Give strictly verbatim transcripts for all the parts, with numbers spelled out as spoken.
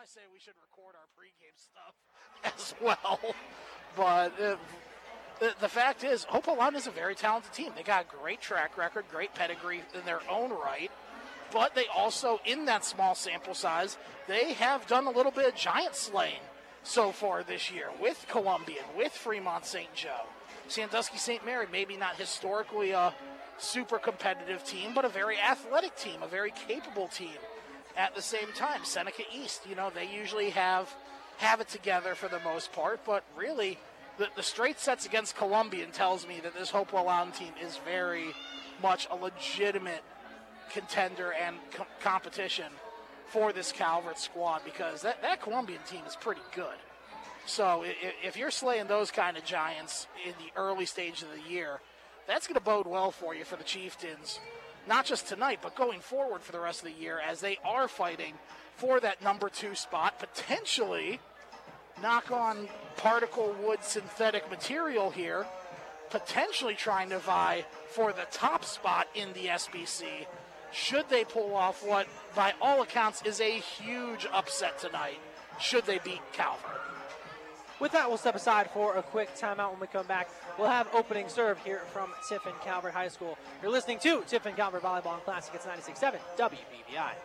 say we should record our pregame stuff as well. But uh, the, the fact is, Hopewell is a very talented team. They got a great track record, great pedigree in their own right. But they also, in that small sample size, they have done a little bit of giant slaying so far this year with Columbian, with Fremont Saint Joe. Sandusky Saint Mary, maybe not historically a super competitive team, but a very athletic team, a very capable team at the same time. Seneca East, you know, they usually have have it together for the most part, but really the, the straight sets against Columbian tells me that this Hopewell Loudon team is very much a legitimate contender and com- competition for this Calvert squad, because that, that Columbian team is pretty good. So if, if you're slaying those kind of giants in the early stage of the year, that's going to bode well for you for the Chieftains, not just tonight, but going forward for the rest of the year, as they are fighting for that number two spot, potentially knock on particle wood synthetic material here, potentially trying to vie for the top spot in the S B C, should they pull off what, by all accounts, is a huge upset tonight, should they beat Calvert. With that, we'll step aside for a quick timeout. When we come back, we'll have opening serve here from Tiffin Calvert High School. You're listening to Tiffin Calvert Volleyball and Classic. It's ninety-six point seven W B V I.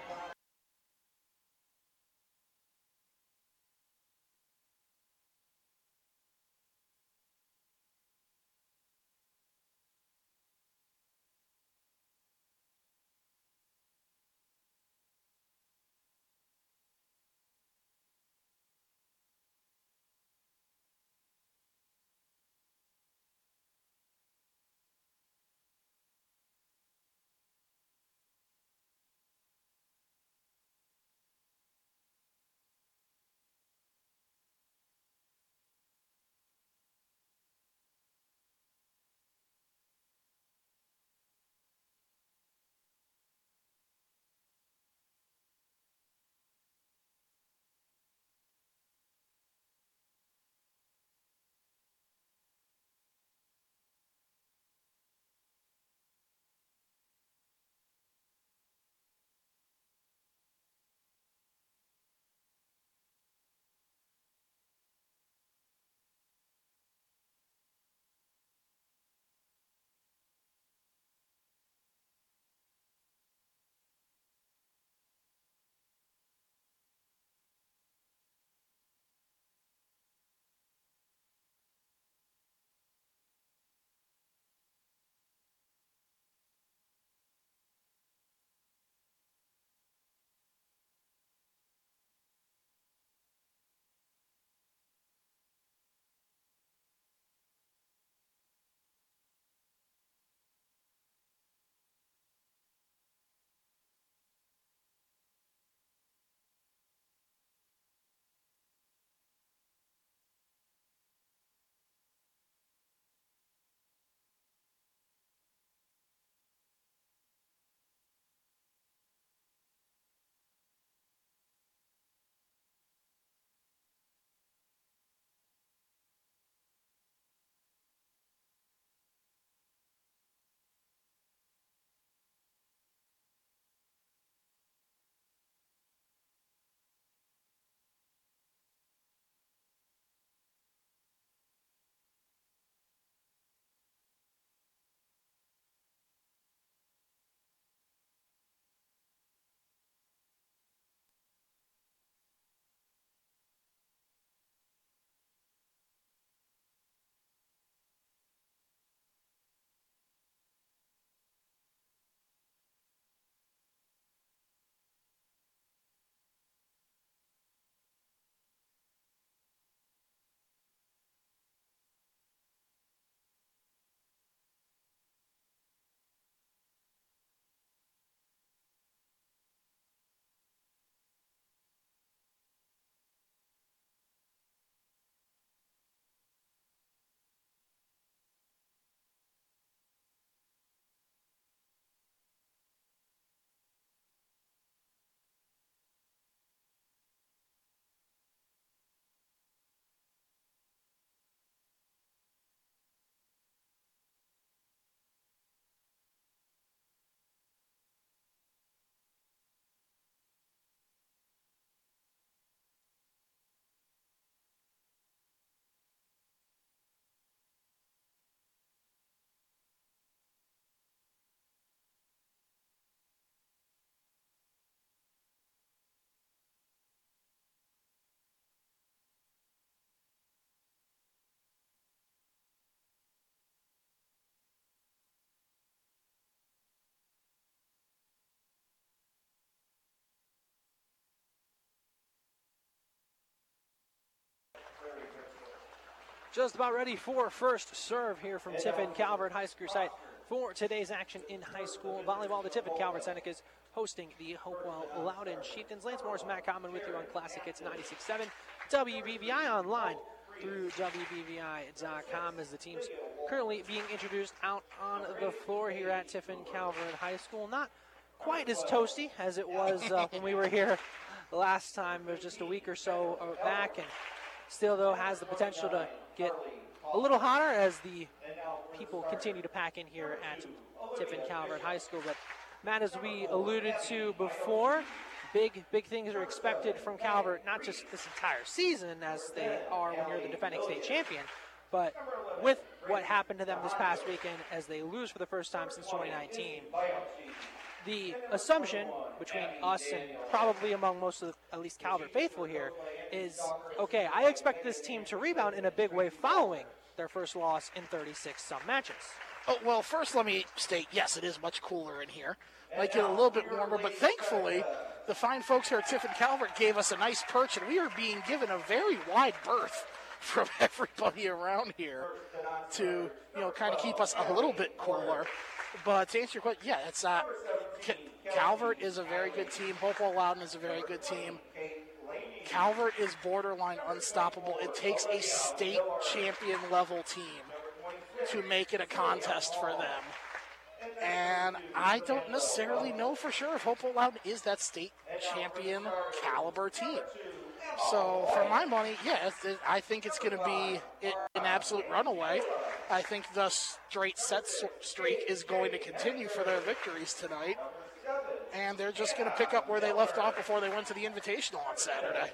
Just about ready for first serve here from Tiffin Calvert High School site for today's action in high school volleyball. The Tiffin Calvert Senecas hosting the Hopewell Loudon Chieftains. Lance Morris, Matt Common with you on Classic Hits ninety-six point seven. W B V I online through W B V I dot com as the teams currently being introduced out on the floor here at Tiffin Calvert High School. Not quite as toasty as it was uh, when we were here last time. It was just a week or so back, and still, though, has the potential to get a little hotter as the people continue to pack in here at Tiffin Calvert High School. But, Matt, as we alluded to before, big, big things are expected from Calvert, not just this entire season as they are when you're the defending state champion, but with what happened to them this past weekend as they lose for the first time since twenty nineteen. The assumption between us and probably among most of the, at least Calvert faithful here, is, okay, I expect this team to rebound in a big way following their first loss in thirty-six some matches. Oh, well, first let me state, yes, it is much cooler in here. Might get a little bit warmer, but thankfully, the fine folks here at Tiffin Calvert gave us a nice perch, and we are being given a very wide berth from everybody around here to, you know, kind of keep us a little bit cooler. But to answer your question, yeah, it's uh, Calvert is a very good team. Hopewell Loudon is a very good team. Calvert is borderline unstoppable. It takes a state champion level team to make it a contest for them. And I don't necessarily know for sure if Hopewell Loudon is that state champion caliber team. So for my money, yeah, it, I think it's going to be an absolute runaway. I think the straight set streak is going to continue for their victories tonight. And they're just going to pick up where they left off before they went to the Invitational on Saturday.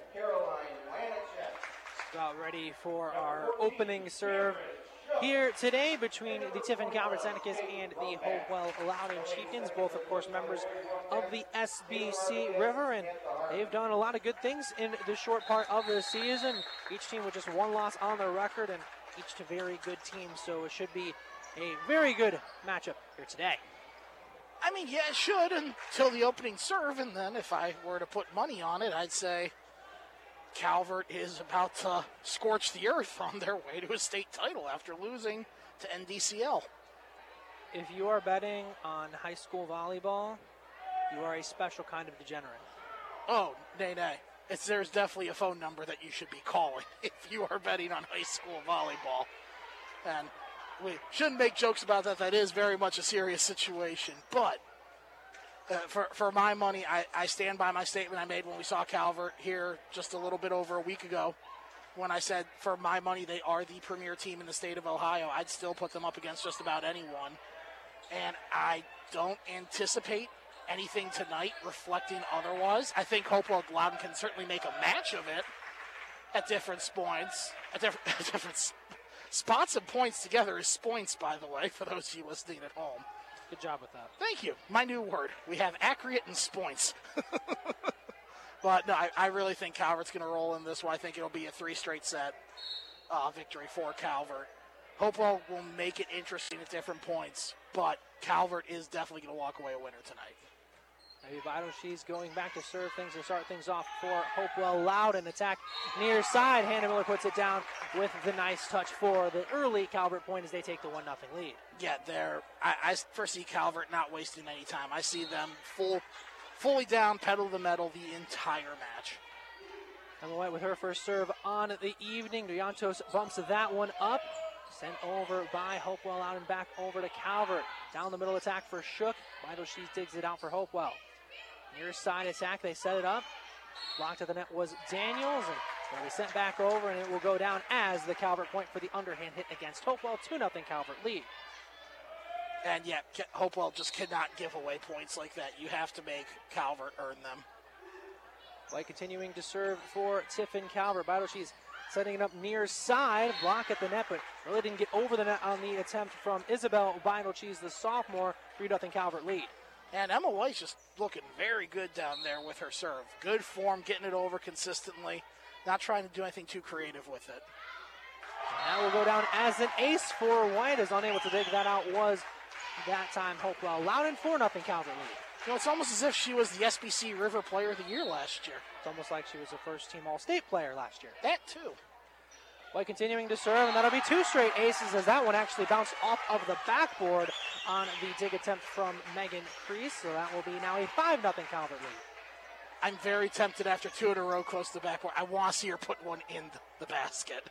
About ready for our opening serve here today between the Tiffin Calvert Senecas and the Hopewell Loudon Chieftains, both, of course, members of the S B C River, and they've done a lot of good things in the short part of the season. Each team with just one loss on their record, and each to very good teams, so it should be a very good matchup here today. I mean, yeah, it should until the opening serve, and then if I were to put money on it, I'd say Calvert is about to scorch the earth on their way to a state title after losing to N D C L. If you are betting on high school volleyball, you are a special kind of degenerate. Oh, nay, nay. It's, there's definitely a phone number that you should be calling if you are betting on high school volleyball. And we shouldn't make jokes about that. That is very much a serious situation. But uh, for, for my money, I, I stand by my statement I made when we saw Calvert here just a little bit over a week ago when I said, for my money, they are the premier team in the state of Ohio. I'd still put them up against just about anyone. And I don't anticipate anything tonight reflecting otherwise. I think Hopewell Loudon can certainly make a match of it at different points, at different, at different spots and points together is points, by the way, for those of you listening at home. Good job with that. Thank you. My new word. We have accurate and points. But no, I, I really think Calvert's going to roll in this one. I think it'll be a three straight set uh, victory for Calvert. Hopewell will make it interesting at different points, but Calvert is definitely going to walk away a winner tonight. Maybe Vital She's going back to serve things and start things off for Hopewell Loudon. Attack near side. Hannah Miller puts it down with the nice touch for the early Calvert point as they take the one nothing lead. Yeah, they're, I, I foresee Calvert not wasting any time. I see them full, fully down, pedal to the metal the entire match. Emma White with her first serve on the evening. Doyantos bumps that one up. Sent over by Hopewell Loudon back over to Calvert. Down the middle attack for Shook. Vital She's digs it out for Hopewell. Near side attack, they set it up. Blocked at the net was Daniels, and will be sent back over, and it will go down as the Calvert point for the underhand hit against Hopewell. two nothing Calvert lead. And yeah, Hopewell just cannot give away points like that. You have to make Calvert earn them. White continuing to serve for Tiffin Calvert. Vital She's setting it up near side. Block at the net, but really didn't get over the net on the attempt from Isabel Vital She's, the sophomore. three nothing Calvert lead. And Emma White's just looking very good down there with her serve. Good form, getting it over consistently. Not trying to do anything too creative with it. And that will go down as an ace for White, as unable to dig that out was that time Hopewell Loudon. four nothing Calvert lead. You know, it's almost as if she was the S B C River Player of the Year last year. It's almost like she was a first-team All-State player last year. That, too. White continuing to serve, and that'll be two straight aces as that one actually bounced off of the backboard on the dig attempt from Megan Crease. So that will be now a five nothing Calvert lead. I'm very tempted after two in a row close to the backboard. I want to see her put one in the basket.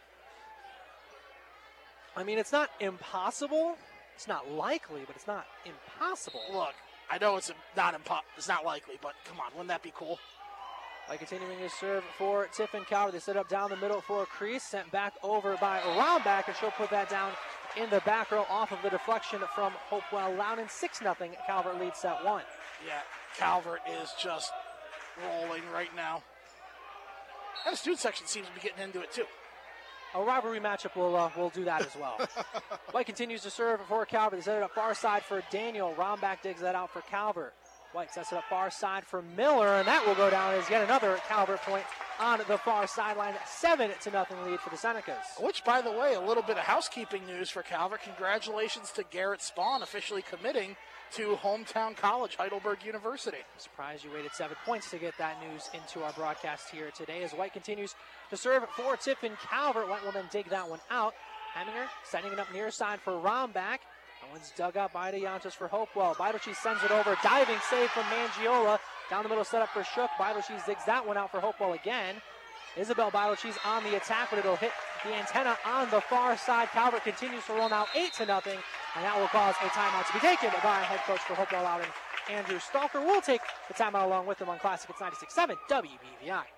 I mean, it's not impossible. It's not likely, but it's not impossible. Look, I know it's not impo- it's not likely, but come on, wouldn't that be cool? By continuing to serve for Tiffin Calvert, they set up down the middle for Crease, sent back over by Roundback, and she'll put that down in the back row off of the deflection from Hopewell Loudon. six nothing, Calvert leads set one. Yeah, Calvert is just rolling right now. And the student section seems to be getting into it too. A rivalry matchup will uh, will do that as well. White continues to serve for Calvert. They set it up far side for Daniel. Roundback digs that out for Calvert. White sets it up far side for Miller, and that will go down as yet another Calvert point on the far sideline. Seven to nothing lead for the Senecas. Which, by the way, a little bit of housekeeping news for Calvert. Congratulations to Garrett Spawn officially committing to hometown college, Heidelberg University. Surprised you waited seven points to get that news into our broadcast here today as White continues to serve for Tiffin Calvert. White will then dig that one out. Heminger setting it up near side for Roundback. That one's dug up by DeYantos for Hopewell. Baidochi sends it over. Diving save from Mangiola. Down the middle setup for Shook. Baidochi zigs that one out for Hopewell again. Isabel Baidochi's on the attack, but it'll hit the antenna on the far side. Calvert continues to roll now eight to nothing, and that will cause a timeout to be taken by head coach for Hopewell Loudon, Andrew Stalker. Will take the timeout along with him on Classic. It's ninety-six seven W B V I.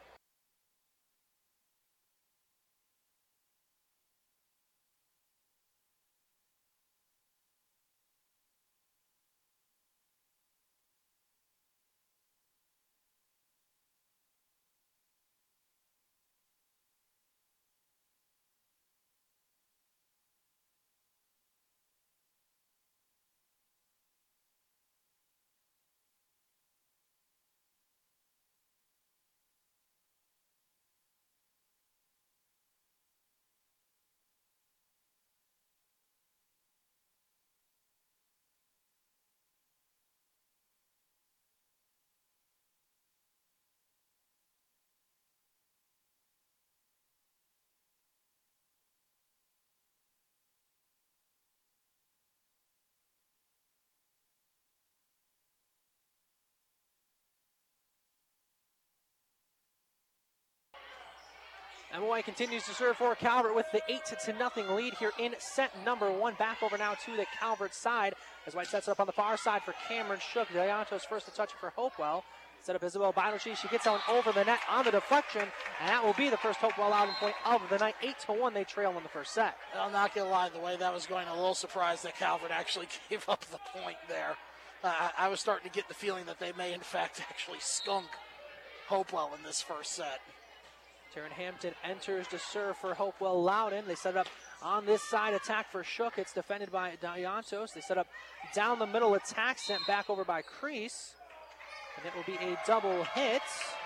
M O I continues to serve for Calvert with the eight to nothing lead here in set number one. Back over now to the Calvert side as White sets it up on the far side for Cameron Shook. DeYantos first to touch it for Hopewell. Set up Isabel Baidochi. She gets on over the net on the deflection, and that will be the first Hopewell Loudon point of the night. eight to one, they trail in the first set. I'm not going to lie, the way that was going, a little surprised that Calvert actually gave up the point there. Uh, I, I was starting to get the feeling that they may, in fact, actually skunk Hopewell in this first set. Taryn Hampton enters to serve for Hopewell Loudon. They set it up on this side attack for Shook. It's defended by DeYantos. They set up down the middle attack, sent back over by Crease. And it will be a double hit.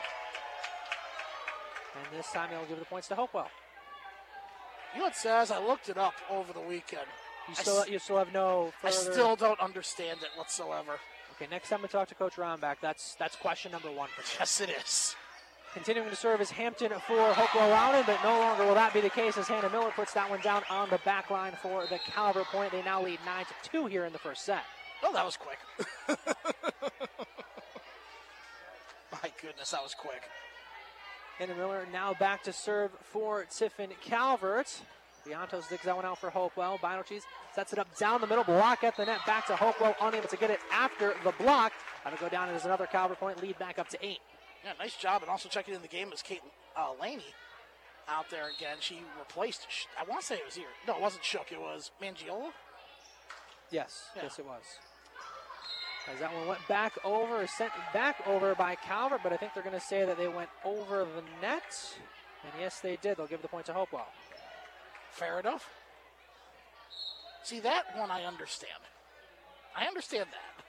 And this time they'll give the points to Hopewell. You know what, Saz? I looked it up over the weekend. You still, you still have no further... I still don't understand it whatsoever. Okay, next time we talk to Coach Roundback, that's that's question number one for you. Yes, it is. Continuing to serve is Hampton for Hopewell Loudon, but no longer will that be the case as Hannah Miller puts that one down on the back line for the Calvert point. They now lead nine to two here in the first set. Oh, that was quick. My goodness, that was quick. Hannah Miller now back to serve for Tiffin Calvert. DeYantos digs that one out for Hopewell. Baidochi sets it up down the middle, block at the net, back to Hopewell, unable to get it after the block. That'll go down as another Calvert point, lead back up to eight. Yeah, nice job. And also checking in the game was Kate uh, Laney out there again. She replaced, I want to say it was here. No, it wasn't Shook. It was Mangiola? Yes, yeah. yes it was. As that one went back over, sent back over by Calvert, but I think they're going to say that they went over the net. And yes, they did. They'll give the point to Hopewell. Fair enough. See, that one I understand. I understand that.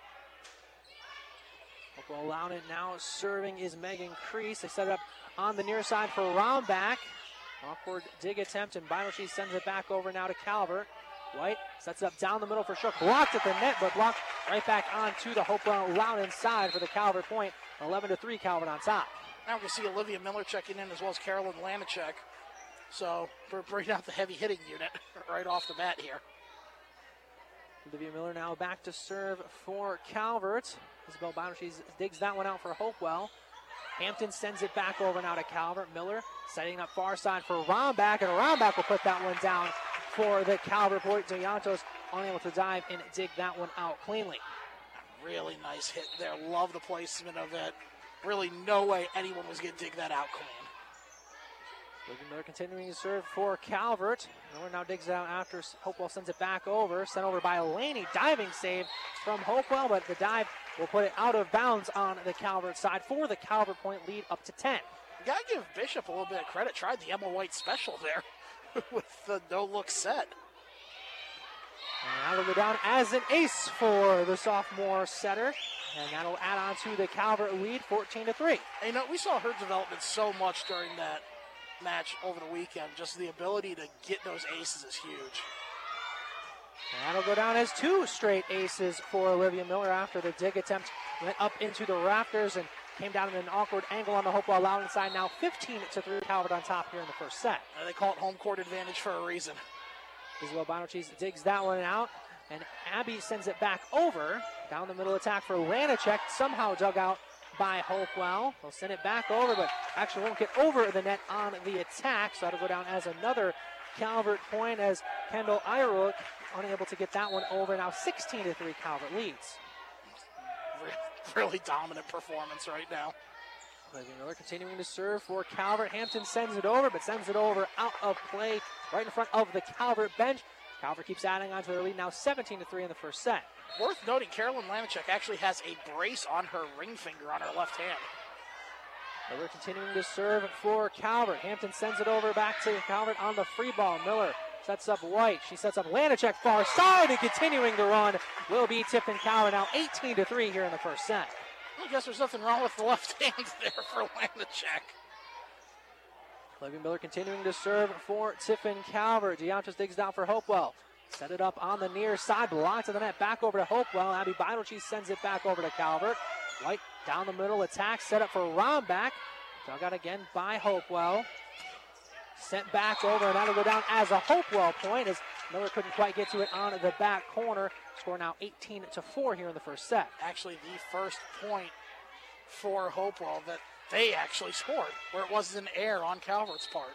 Hopewell Loudon now serving is Megan Crease. They set it up on the near side for Roundback. Awkward dig attempt, and Baidochi sends it back over now to Calvert. White sets it up down the middle for Shook. Blocked at the net, but blocked right back onto the Hopewell Loudon side for the Calvert point. eleven to three, Calvert on top. Now we can see Olivia Miller checking in as well as Carolyn Lanachek So we're bringing out the heavy hitting unit right off the bat here. Olivia Miller now back to serve for Calvert. Isabel Bynum, she digs that one out for Hopewell. Hampton sends it back over now to Calvert. Miller setting up far side for Rombach, and Rombach will put that one down for the Calvert point. Deontos unable to dive and dig that one out cleanly. Really nice hit there. Love the placement of it. Really no way anyone was going to dig that out clean. Olivia Miller continuing to serve for Calvert. Miller now digs it out after Hopewell sends it back over. Sent over by Laney. Diving save from Hopewell, but the dive will put it out of bounds on the Calvert side for the Calvert point lead up to ten. You got to give Bishop a little bit of credit. Tried the Emma White special there with the no-look set. And that'll go down as an ace for the sophomore setter. And that'll add on to the Calvert lead, fourteen to three. And, you know, we saw her development so much during that match over the weekend. Just the ability to get those aces is huge. And that'll go down as two straight aces for Olivia Miller after the dig attempt went up into the rafters and came down in an awkward angle on the Hopewell Loudon side. Now fifteen to three, Calvert on top here in the first set. And they call it home court advantage for a reason. Isabel Bonachis digs that one out, and Abby sends it back over. Down the middle attack for Lanacek, somehow dug out by Hopewell. They'll send it back over, but actually won't get over the net on the attack, so that'll go down as another Calvert point as Kendall Ierlich unable to get that one over. Now sixteen to three, Calvert leads. Really dominant performance right now. Olivia Miller continuing to serve for Calvert. Hampton sends it over, but sends it over out of play right in front of the Calvert bench. Calvert keeps adding on to their lead, now seventeen to three in the first set. Worth noting, Carolyn Lanacek actually has a brace on her ring finger on her left hand. Miller continuing to serve for Calvert. Hampton sends it over back to Calvert on the free ball. Miller sets up White. She sets up Lanacek far side, and continuing to run will be Tiffin Calvert, now eighteen to three here in the first set. I guess there's nothing wrong with the left hand there for Lanacek. Olivia Miller continuing to serve for Tiffin Calvert. Deontos digs down for Hopewell. Set it up on the near side, blocked to the net, back over to Hopewell. Abby Beinelche sends it back over to Calvert. White down the middle, attack set up for Rombach. Dug out again by Hopewell. Sent back over, and that'll go down as a Hopewell point as Miller couldn't quite get to it on the back corner. Score now eighteen to four here in the first set. Actually, the first point for Hopewell that they actually scored, where it was an error on Calvert's part.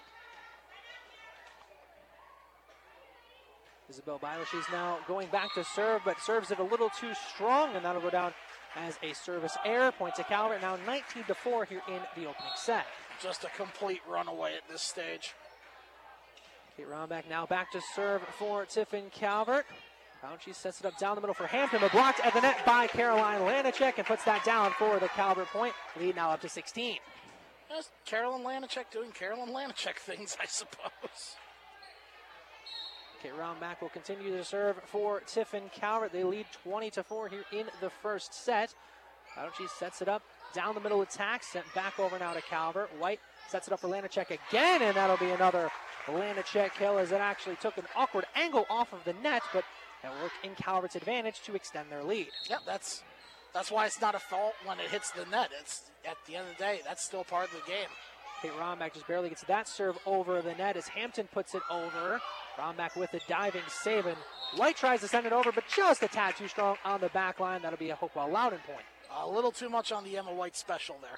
Isabel Byler, she's now going back to serve, but serves it a little too strong, and that'll go down as a service error. Point to Calvert, now nineteen to four here in the opening set. Just a complete runaway at this stage. Kate Rombach now back to serve for Tiffin Calvert. She sets it up down the middle for Hampton, but blocked at the net by Caroline Lanacek and puts that down for the Calvert point. Lead now up to sixteen. That's Carolyn Lanacek doing Carolyn Lanacek things, I suppose. Kate Rombach will continue to serve for Tiffin Calvert. They lead twenty to four here in the first set. She sets it up down the middle attack, sent back over now to Calvert. White sets it up for Lanacek again, and that'll be another Lanacek kill as it actually took an awkward angle off of the net, but that worked in Calvert's advantage to extend their lead. Yeah, that's that's why it's not a fault when it hits the net. It's at the end of the day, that's still part of the game. Kate Rombach just barely gets that serve over the net as Hampton puts it over. Rombach with a diving save, and White tries to send it over, but just a tad too strong on the back line. That'll be a Hopewell Loudon point. A little too much on the Emma White special there.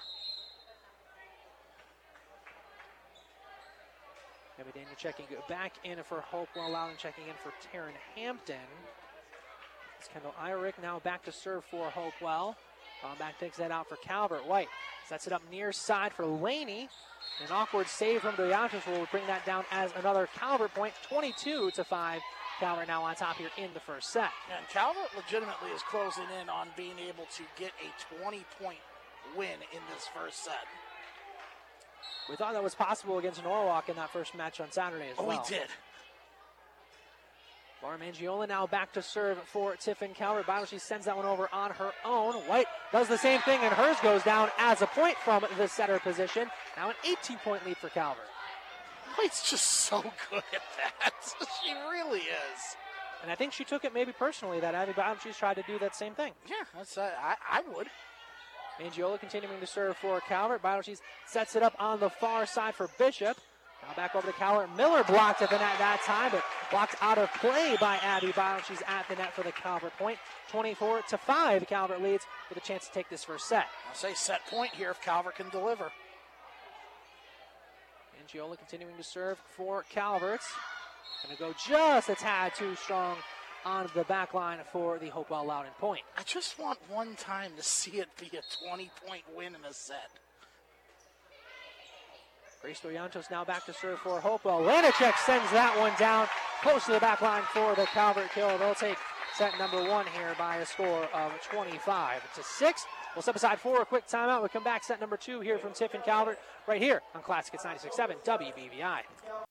Emma Daniel checking back in for Hopewell Loudon, checking in for Taryn Hampton. It's Kendall Irick now back to serve for Hopewell. Rombach takes that out for Calvert. White sets it up near side for Laney. An awkward save from Deontos will bring that down as another Calvert point, twenty-two to five. Calvert now on top here in the first set. And Calvert legitimately is closing in on being able to get a twenty-point win in this first set. We thought that was possible against Norwalk in that first match on Saturday as oh, well. Oh, we did. Laura Mangiola now back to serve for Tiffin Calvert. Bible, she sends that one over on her own. White does the same thing, and hers goes down as a point from the setter position. Now an eighteen-point lead for Calvert. White's just so good at that. She really is. And I think she took it maybe personally that Abby Bottom, she's tried to do that same thing. Yeah, that's, uh, I, I would. Mangiola continuing to serve for Calvert. Biotcheese sets it up on the far side for Bishop. Now back over to Calvert. Miller blocked at the net that time, but blocked out of play by Abby Bile. She's at the net for the Calvert point. twenty-four to five, Calvert leads with a chance to take this first set. I'll say set point here if Calvert can deliver. Angiola continuing to serve for Calvert. Going to go just a tad too strong on the back line for the Hopewell Loudon point. I just want one time to see it be a twenty-point win in a set. Grace Doriantos now back to serve for Hopewell. Lanacek sends that one down close to the back line for the Calvert kill. They'll take set number one here by a score of twenty-five to six. We'll step aside for a quick timeout. We'll come back set number two here from Tiffin Calvert right here on Classic Hits ninety-six point seven W B V I.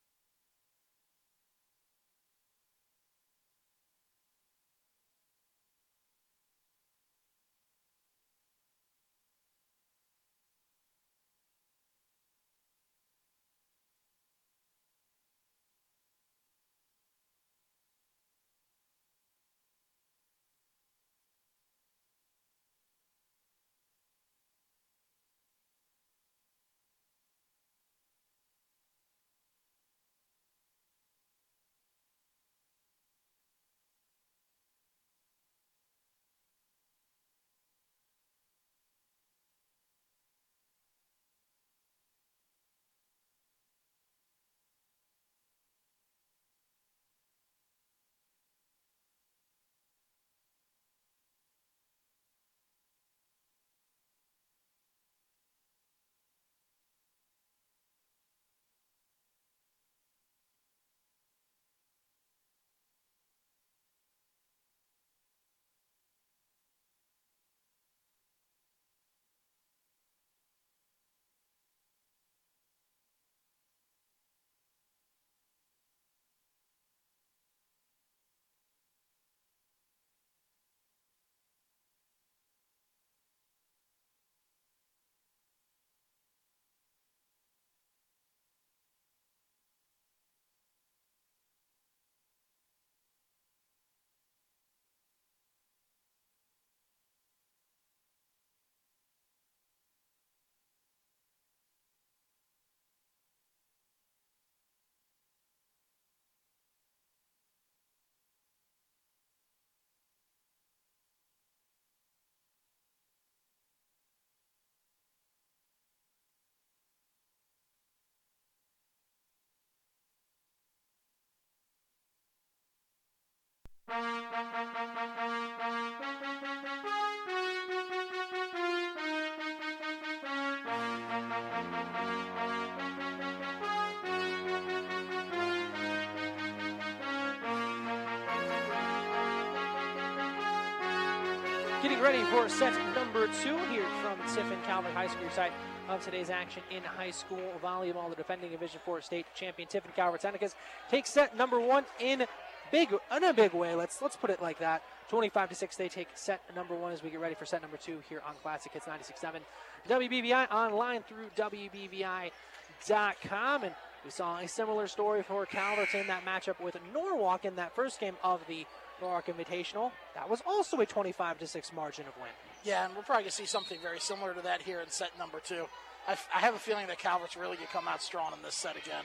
Getting ready for set number two here from Tiffin Calvert High School, side of today's action in high school volleyball. The defending Division four state champion Tiffin Calvert Senecas take set number one in big in a big way. Let's let's put it like that. twenty-five to six, they take set number one as we get ready for set number two here on Classic Hits ninety-six point seven W B V I, online through W B V I dot com. And we saw a similar story for Calvert in that matchup with Norwalk in that first game of the Norwalk Invitational. That was also a twenty-five to six margin of win. Yeah, and we're probably going to see something very similar to that here in set number two. I, f- I have a feeling that Calvert's really going to come out strong in this set again.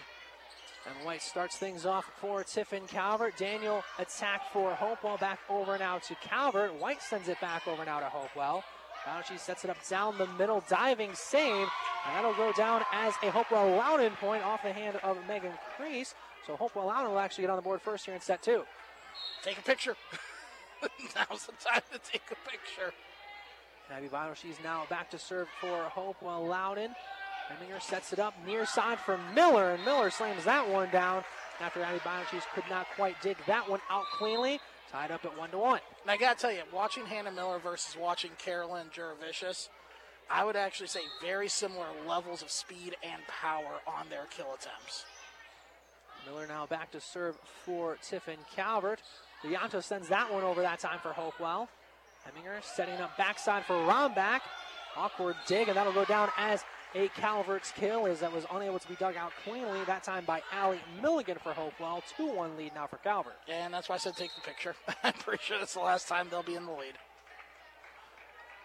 And White starts things off for Tiffin Calvert. Daniel attack for Hopewell, back over now to Calvert. White sends it back over now to Hopewell. Bounchy sets it up down the middle, diving save, and that'll go down as a Hopewell Loudon point off the hand of Megan Crease. So Hopewell Loudon will actually get on the board first here in set two. Take a picture. Now's the time to take a picture. Abby Bile, she's now back to serve for Hopewell Loudon. Heminger sets it up near side for Miller, and Miller slams that one down after Abby Bile could not quite dig that one out cleanly. Tied up at one to one. And I got to tell you, watching Hannah Miller versus watching Carolyn Juravicius, I would actually say very similar levels of speed and power on their kill attempts. Miller now back to serve for Tiffin Calvert. Lianto sends that one over that time for Hopewell. Heminger setting up backside for Rombach. Awkward dig, and that'll go down as a Calvert's kill, as that was unable to be dug out cleanly, that time by Allie Milligan for Hopewell. two one lead now for Calvert. And that's why I said take the picture. I'm pretty sure that's the last time they'll be in the lead.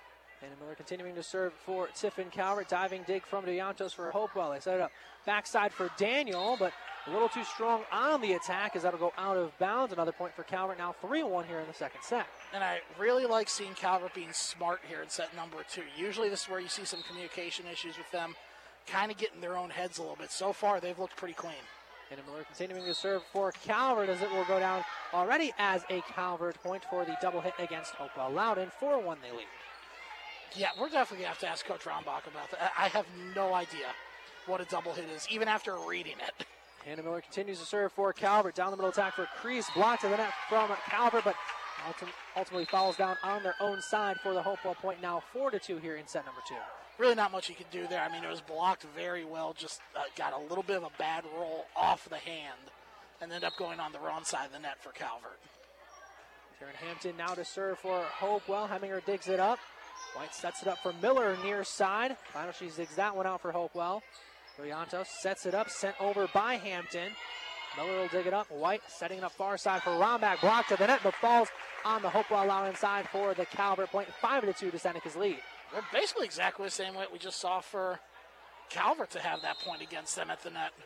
Hannah Miller continuing to serve for Tiffin Calvert. Diving dig from DeYantos for Hopewell. They set it up backside for Daniel, but a little too strong on the attack as that'll go out of bounds. Another point for Calvert, now three one here in the second set. And I really like seeing Calvert being smart here in set number two. Usually this is where you see some communication issues with them, kind of getting their own heads a little bit. So far, they've looked pretty clean. Hannah Miller continuing to serve for Calvert as it will go down already as a Calvert point for the double hit against Hopewell Loudon. four one they lead. Yeah, we're definitely going to have to ask Coach Rombach about that. I have no idea what a double hit is, even after reading it. Hannah Miller continues to serve for Calvert. Down the middle attack for Crease. Blocked to the net from Calvert, but ultimately falls down on their own side for the Hopewell point. Now four to two here in set number two. Really not much you could do there. I mean, it was blocked very well. Just uh, got a little bit of a bad roll off the hand and ended up going on the wrong side of the net for Calvert. Taryn Hampton now to serve for Hopewell. Heminger digs it up. White sets it up for Miller near side. Final she digs that one out for Hopewell. Brillantos sets it up, sent over by Hampton. Miller will dig it up. White setting it up far side for Rombach. Blocked to the net, but falls on the Hopewell Loudon side for the Calvert point. Five to two to Seneca's lead. They're basically exactly the same way we just saw for Calvert to have that point against them at the net.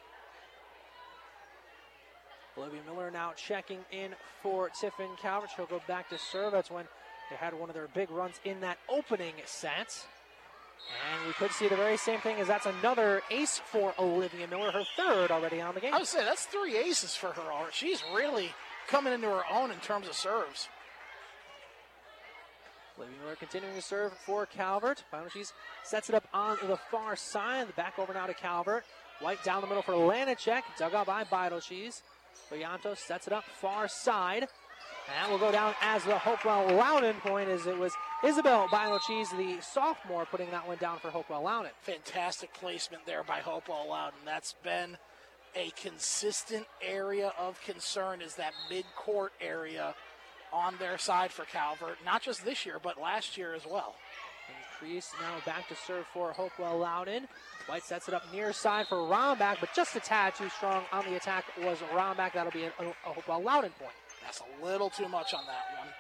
Olivia Miller now checking in for Tiffin Calvert. She'll go back to serve. That's when they had one of their big runs in that opening set. And we could see the very same thing as that's another ace for Olivia Miller, her third already on the game. I would say that's three aces for her already. She's really coming into her own in terms of serves. Olivia Miller continuing to serve for Calvert. Finally, she sets it up on the far side. The back over now to Calvert. White down the middle for Lanacek. Dug out by Beidelshees. Brillantos sets it up far side. And that will go down as the Hopewell Loudon point, as it was Isabel Beidelshees, the sophomore, putting that one down for Hopewell Loudon. Fantastic placement there by Hopewell Loudon. That's been a consistent area of concern, is that mid-court area on their side for Calvert. Not just this year, but last year as well. Crease now back to serve for Hopewell Loudon. White sets it up near side for Rombach, but just a tad too strong on the attack was Rombach. That'll be a, a Hopewell Loudon point. That's a little too much on that one.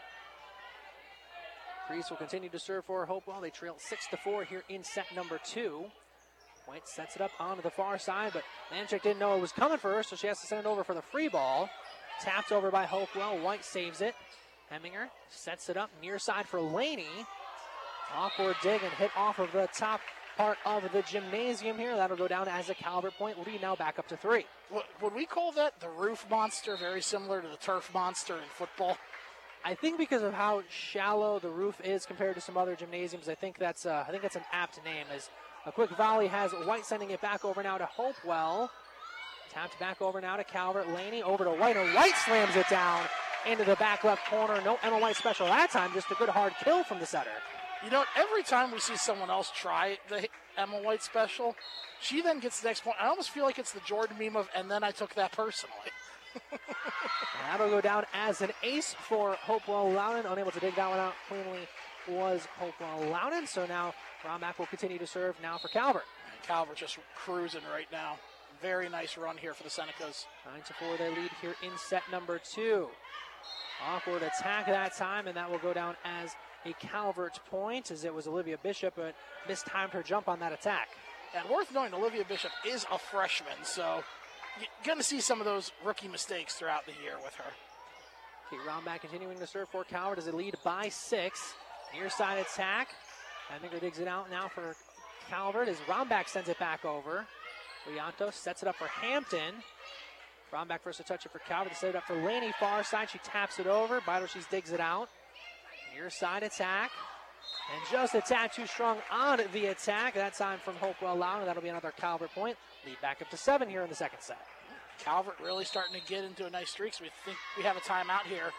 Crease will continue to serve for Hopewell. They trail six to four here in set number two. White sets it up onto the far side, but Lanchek didn't know it was coming for her, so she has to send it over for the free ball. Tapped over by Hopewell. White saves it. Heminger sets it up near side for Laney. Awkward dig and hit off of the top part of the gymnasium here. That'll go down as a Calvert point. Lead now back up to three. Would we call that the roof monster, very similar to the turf monster in football? I think because of how shallow the roof is compared to some other gymnasiums, I think that's uh, I think that's an apt name. As a quick volley has White sending it back over now to Hopewell. Tapped back over now to Calvert. Laney over to White, and White slams it down into the back left corner. No Emma White special that time, just a good hard kill from the setter. You know, every time we see someone else try the Emma White special, she then gets the next point. I almost feel like it's the Jordan meme of, and then I took that personally. And that'll go down as an ace for Hopewell Loudon. Unable to dig that one out cleanly was Hopewell Loudon. So now Rombach will continue to serve now for Calvert. And Calvert just cruising right now. Very nice run here for the Senecas. nine to four they lead here in set number two. Awkward attack that time, and that will go down as a Calvert point, as it was Olivia Bishop, but mistimed her jump on that attack. And worth knowing, Olivia Bishop is a freshman, so you're going to see some of those rookie mistakes throughout the year with her. Kate Rombach continuing to serve for Calvert as they lead by six. Near side attack. Heminger digs it out now for Calvert as Rombach sends it back over. Brillantos sets it up for Hampton. Rombach first to touch it for Calvert. They set it up for Laney far side. She taps it over. Beidelshees digs it out. Near side attack. And just a tad too strong on the attack. That time from Hopewell Loudon. That'll be another Calvert point. Lead back up to seven here in the second set. Calvert really starting to get into a nice streak. So we think we have a timeout here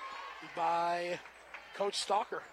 by Coach Stalker.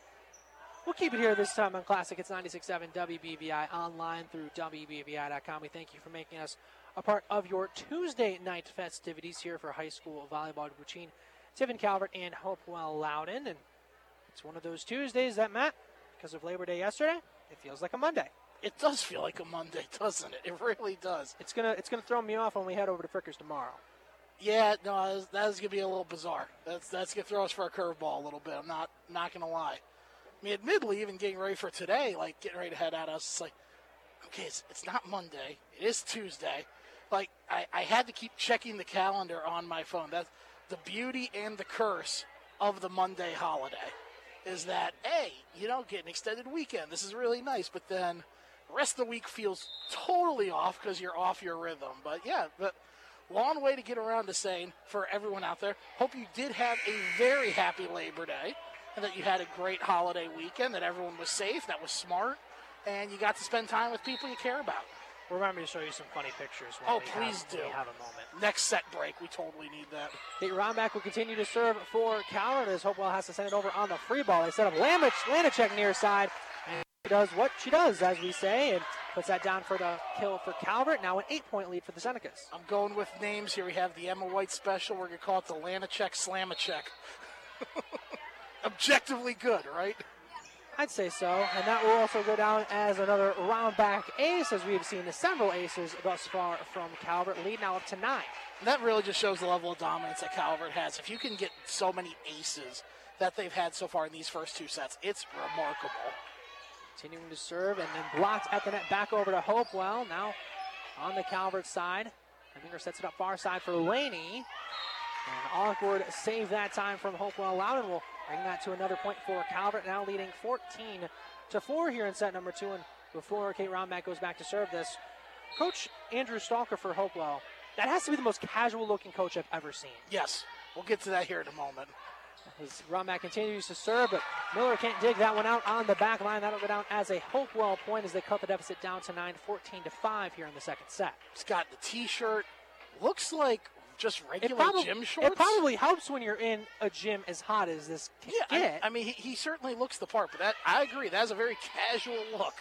We'll keep it here this time on Classic. It's ninety-six point seven W B V I, online through W B V I dot com. We thank you for making us a part of your Tuesday night festivities here for high school volleyball between Tiffin Calvert and Hopewell Loudon. And it's one of those Tuesdays that, Matt, because of Labor Day yesterday, it feels like a Monday. It does feel like a Monday, doesn't it? It really does. It's gonna it's gonna throw me off when we head over to Frickers tomorrow. Yeah, no, that's, that's gonna be a little bizarre. That's that's gonna throw us for a curveball a little bit. I'm not not gonna lie. I mean, admittedly, even getting ready for today, like getting ready to head out, I was just like, okay, it's, it's not Monday. It is Tuesday. Like, I, I had to keep checking the calendar on my phone. That's the beauty and the curse of the Monday holiday, is that, hey, you know, get an extended weekend. This is really nice. But then the rest of the week feels totally off because you're off your rhythm. But, yeah, but long way to get around to saying, for everyone out there, hope you did have a very happy Labor Day and that you had a great holiday weekend, that everyone was safe, that was smart, and you got to spend time with people you care about. Remind me to show you some funny pictures. When Oh, we please have, do. when we have a moment. Next set break, we totally need that. Kate Romback will continue to serve for Calvert as Hopewell has to send it over on the free ball. They set up Lanich, Lanachek near side, and she does what she does, as we say, and puts that down for the kill for Calvert. Now an eight-point lead for the Senecas. I'm going with names here. We have the Emma White special. We're going to call it the Lanachek Slamachek. Objectively good, right? I'd say so, and that will also go down as another round back ace, as we've seen several aces thus far from Calvert. Lead now up to nine. And that really just shows the level of dominance that Calvert has. If you can get so many aces that they've had so far in these first two sets, it's remarkable. Continuing to serve, and then blocked at the net, back over to Hopewell. Now on the Calvert side. Heminger sets it up far side for Laney. And awkward save that time from Hopewell. Loudon will bring that to another point for Calvert, now leading fourteen to four here in set number two. And before Kate Romback goes back to serve this, Coach Andrew Stalker for Hopewell, that has to be the most casual-looking coach I've ever seen. Yes, we'll get to that here in a moment. As Romback continues to serve, but Miller can't dig that one out on the back line. That'll go down as a Hopewell point as they cut the deficit down to nine, fourteen to five here in the second set. He's got the T-shirt. Looks like just regular probably, gym shorts. It probably helps when you're in a gym as hot as this can yeah, get. I, I mean, he, he certainly looks the part, but that I agree. That's a very casual look.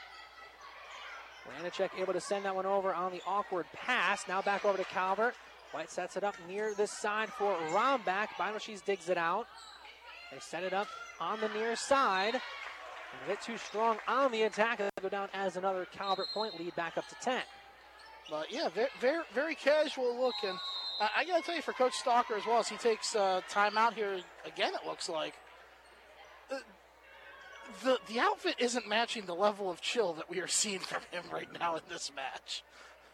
Lanachek able to send that one over on the awkward pass. Now back over to Calvert. White sets it up near this side for Romback. Binochees digs it out. They set it up on the near side. A bit too strong on the attack. They go down as another Calvert point, lead back up to ten. But yeah, very, very, very casual look. And I, I got to tell you, for Coach Stalker as well, as he takes uh, time out here again, it looks like. Uh, the, the outfit isn't matching the level of chill that we are seeing from him right now in this match.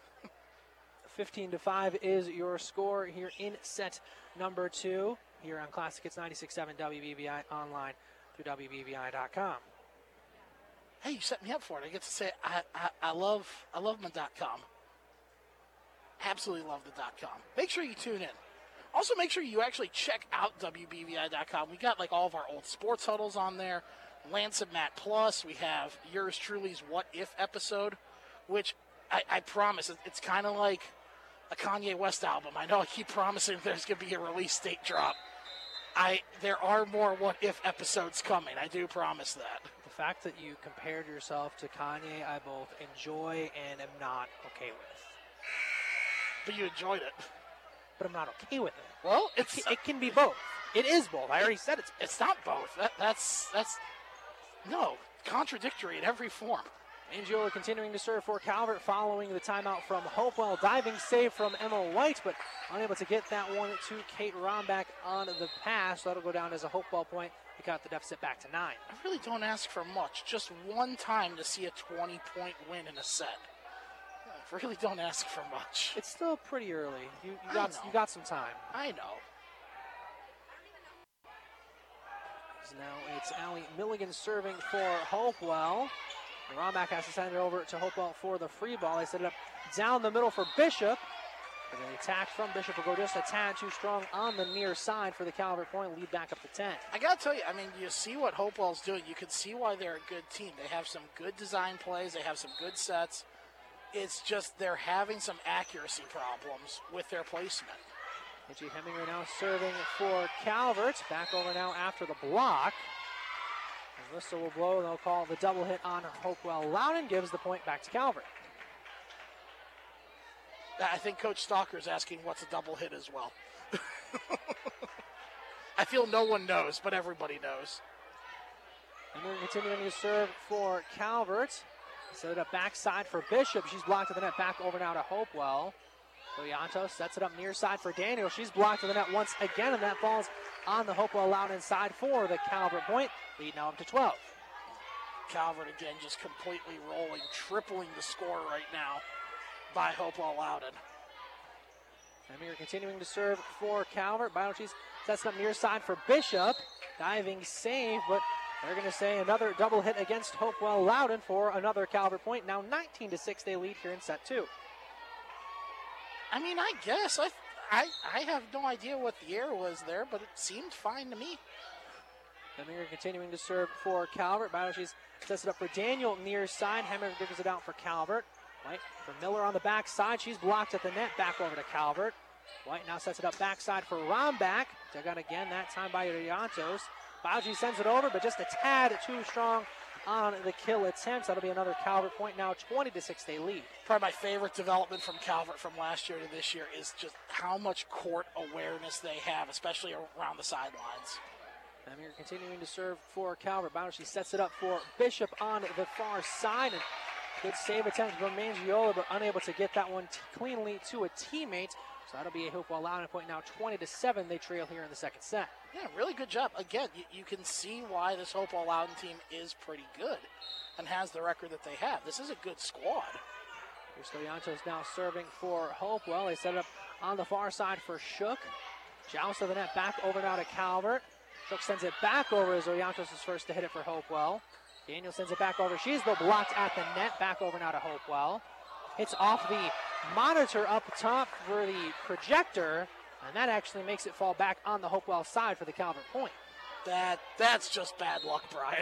fifteen to five is your score here in set number two here on Classic Hits ninety-six point seven W B B I online through W B B I dot com. Hey, you set me up for it. I get to say I I, I love I love my dot com. Absolutely love the dot com. Make sure you tune in. Also, make sure you actually check out W B B I dot com. We got like all of our old sports huddles on there. Lance and Matt Plus. We have yours truly's What If episode, which I, I promise it's kind of like a Kanye West album. I know I keep promising there's going to be a release date drop. I there are more What If episodes coming. I do promise that. The fact that you compared yourself to Kanye, I both enjoy and am not okay with. But you enjoyed it. But I'm not okay with it. Well, it's it, it can be both. It is both. I already said it's both. It's not both. That, that's that's no contradictory in every form. Angiola continuing to serve for Calvert following the timeout from Hopewell. Diving save from Emma White, but unable to get that one to Kate Romback on the pass. That'll go down as a Hopewell point. We got the deficit back to nine. I really don't ask for much. Just one time to see a twenty-point win in a set. I really don't ask for much. It's still pretty early. You, you got you got some time. I know. Now it's Allie Milligan serving for Hopewell. Romback has to send it over to Hopewell for the free ball. They set it up down the middle for Bishop. And the attack from Bishop will go just a tad too strong on the near side for the Calvert point. Lead back up to ten. I got to tell you, I mean, you see what Hopewell's doing. You can see why they're a good team. They have some good design plays. They have some good sets. It's just they're having some accuracy problems with their placement. Angie Heminger now serving for Calvert. Back over now after the block. The whistle will blow, and they'll call the double hit on Hopewell. Loudon gives the point back to Calvert. I think Coach Stalker's asking what's a double hit as well. I feel no one knows, but everybody knows. And we're continuing to serve for Calvert. Set it up backside for Bishop. She's blocked at the net. Back over now to Hopewell. Doyantos sets it up near side for Daniel. She's blocked to the net once again, and that falls on the Hopewell Loudon side for the Calvert point. Lead now up to twelve. Calvert again just completely rolling, tripling the score right now by Hopewell Loudon. Heminger continuing to serve for Calvert. Biochis sets it up near side for Bishop. Diving save, but they're going to say another double hit against Hopewell Loudon for another Calvert point. Now nineteen to six, they lead here in set two. I mean, I guess. I, I, I have no idea what the error was there, but it seemed fine to me. Heminger continuing to serve for Calvert. Biochis sets it up for Daniel near side. Heminger digs it out for Calvert. White for Miller on the backside. She's blocked at the net. Back over to Calvert. White now sets it up backside for Romback. Dug out again, that time by Doyantos. Bauji sends it over, but just a tad too strong on the kill attempt. That'll be another Calvert point. Now twenty to six, they lead. Probably my favorite development from Calvert from last year to this year is just how much court awareness they have, especially around the sidelines. Heminger continuing to serve for Calvert. Bauji sets it up for Bishop on the far side. And good save attempt from Mangiola, but unable to get that one t- cleanly to a teammate. So that'll be a Hopewell Loudon point now. twenty to seven, they trail here in the second set. Yeah, really good job. Again, you, you can see why this Hopewell Loudon team is pretty good and has the record that they have. This is a good squad. Here's Doyantos now serving for Hopewell. They set it up on the far side for Shook. Joust of the net back over now to Calvert. Shook sends it back over as Doyantos is first to hit it for Hopewell. Daniel sends it back over. She's the blocked at the net. Back over now to Hopewell. Hits off the monitor up top for the projector, and that actually makes it fall back on the Hopewell side for the Calvert point. That That's just bad luck, Brian.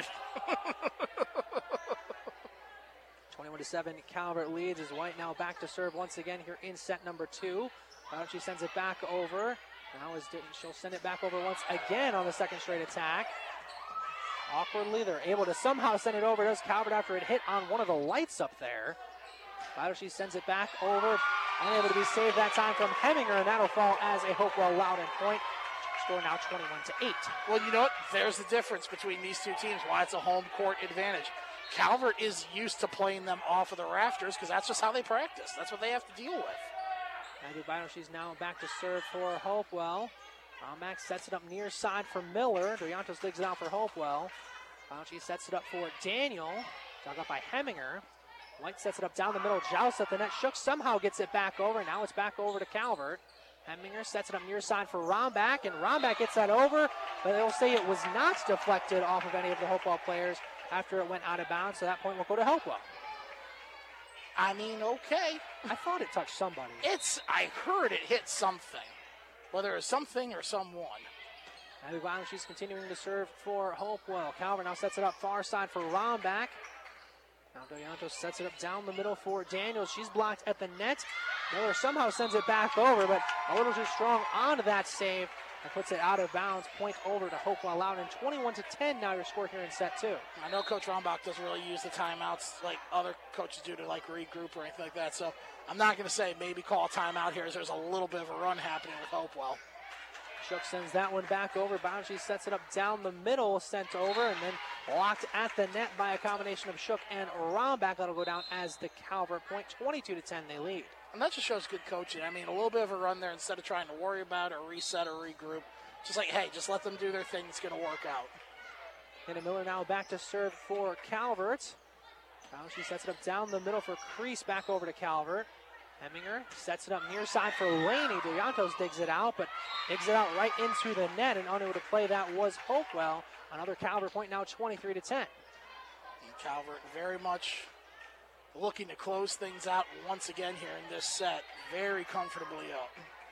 twenty-one to seven, Calvert leads as White now back to serve once again here in set number two. She sends it back over. Now is she'll send it back over once again on the second straight attack. Awkwardly, they're able to somehow send it over. Does Calvert after it hit on one of the lights up there. She sends it back over. Unable to be saved that time from Heminger, and that'll fall as a Hopewell Loudon point. Score now twenty-one to eight. Well, you know what? There's the difference between these two teams, why it's a home court advantage. Calvert is used to playing them off of the rafters because that's just how they practice. That's what they have to deal with. She's now back to serve for Hopewell. Romback sets it up near side for Miller. Doyantos digs it out for Hopewell. She sets it up for Daniel. Dug up by Heminger. White sets it up down the middle. Joust at the net. Shook somehow gets it back over. Now it's back over to Calvert. Heminger sets it up near side for Romback, and Romback gets that over, but they'll say it was not deflected off of any of the Hopewell players after it went out of bounds, so that point will go to Hopewell. I mean, okay. I thought it touched somebody. It's, I heard it hit something, whether it's something or someone. She's continuing to serve for Hopewell. Calvert now sets it up far side for Romback. Now Doyantos sets it up down the middle for Daniels. She's blocked at the net. Miller somehow sends it back over, but a little too strong on that save and puts it out of bounds. Point over to Hopewell Loudon. twenty-one to ten now your score here in set two. I know Coach Rombach doesn't really use the timeouts like other coaches do to like regroup or anything like that, so I'm not going to say maybe call a timeout here as there's a little bit of a run happening with Hopewell. Shook sends that one back over. Bounchy sets it up down the middle, sent over, and then blocked at the net by a combination of Shook and Romback. That'll go down as the Calvert point. twenty-two to ten, they lead. And that just shows good coaching. I mean, a little bit of a run there instead of trying to worry about it or reset or regroup. Just like, hey, just let them do their thing. It's going to work out. Hannah Miller now back to serve for Calvert. Bounchy sets it up down the middle for Crease, back over to Calvert. Heminger sets it up near side for Laney. Doyantos digs it out, but digs it out right into the net, and unable to play that was Hopewell. Another Calvert point now, twenty-three to ten. And Calvert very much looking to close things out once again here in this set. Very comfortably up.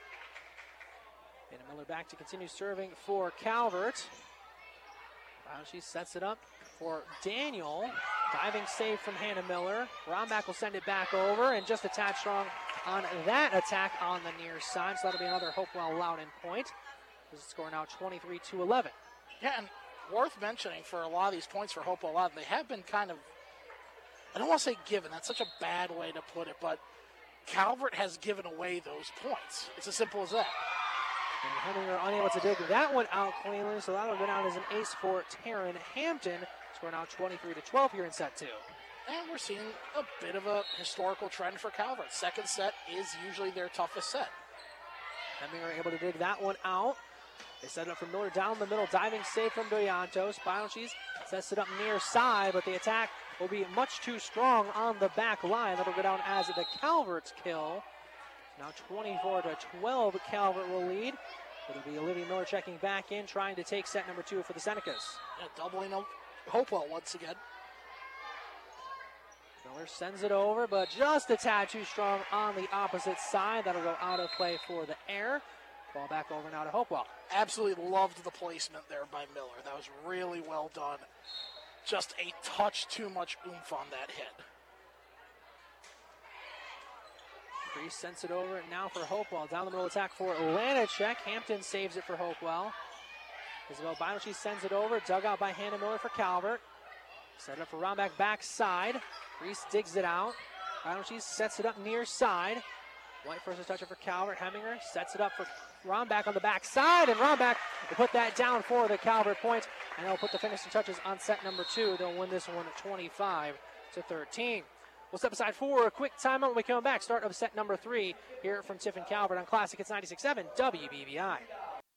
Hannah Miller back to continue serving for Calvert. She sets it up for Daniel. Diving save from Hannah Miller. Romback will send it back over, and just a tad strong on that attack on the near side. So that'll be another Hopewell Loudon point. This is score now twenty-three to eleven. Yeah, and worth mentioning for a lot of these points for Hopewell Loudon, they have been kind of, I don't want to say given, that's such a bad way to put it, but Calvert has given away those points. It's as simple as that. And Heminger unable to dig that one out cleanly, so that'll go down as an ace for Taryn Hampton. Score now twenty-three to twelve here in set two. And we're seeing a bit of a historical trend for Calvert. Second set is usually their toughest set. Heminger able to dig that one out. They set it up for Miller down the middle, diving save from Doyantos. Biochis sets it up near side, but the attack will be much too strong on the back line. That'll go down as the Calvert's kill. Now twenty-four to twelve, Calvert will lead. It'll be Olivia Miller checking back in, trying to take set number two for the Senecas. Yeah, doubling up Hopewell once again. Miller sends it over, but just a tad too strong on the opposite side. That'll go out of play for the air. Ball back over now to Hopewell. Absolutely loved the placement there by Miller. That was really well done. Just a touch too much oomph on that hit. Priest sends it over now for Hopewell. Down the middle attack for Lanacek. Hampton saves it for Hopewell. Isabel Binochi sends it over. Dug out by Hannah Miller for Calvert. Set it up for Romback backside. Priest digs it out. Binochi sets it up near side. White first to touch it for Calvert. Heminger sets it up for Romback on the backside. And Romback will put that down for the Calvert point. And they'll put the finishing touches on set number two. They'll win this one twenty-five to thirteen. We'll step aside for a quick timeout when we come back. Start of set number three here from Tiffin Calvert on Classic. It's ninety-six point seven W B B I.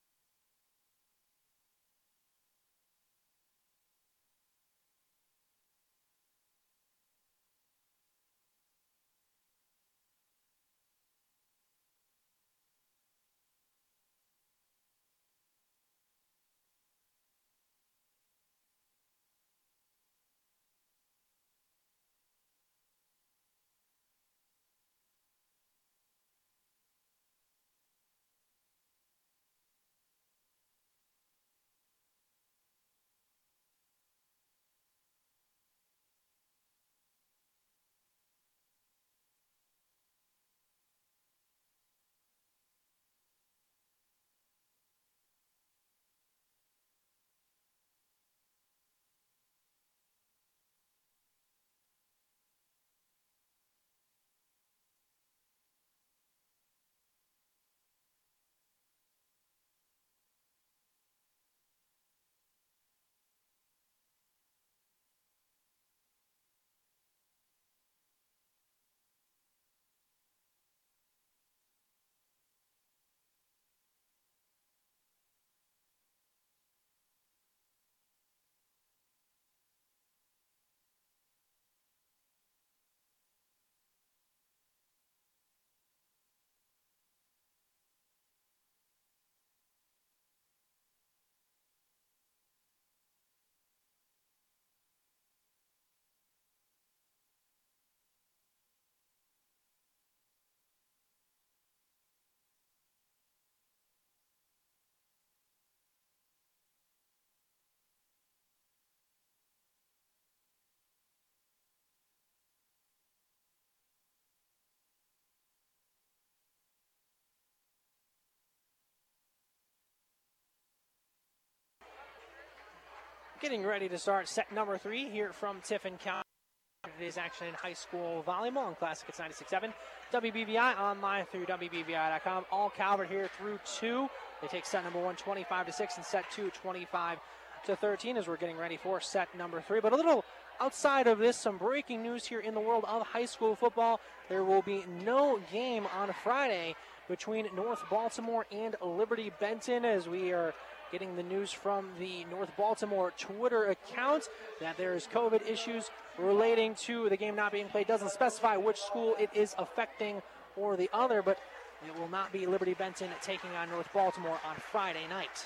Getting ready to start set number three here from Tiffin County. Today's action in high school volleyball on Classic. It's ninety-six point seven W B B I, online through W B B I dot com. All Calvert here through two. They take set number one twenty-five to six and set two twenty-five to thirteen as we're getting ready for set number three. But a little outside of this, some breaking news here in the world of high school football. There will be no game on Friday between North Baltimore and Liberty Benton as we are getting the news from the North Baltimore Twitter account that there is COVID issues relating to the game not being played. Doesn't specify which school it is affecting or the other, but it will not be Liberty Benton taking on North Baltimore on Friday night.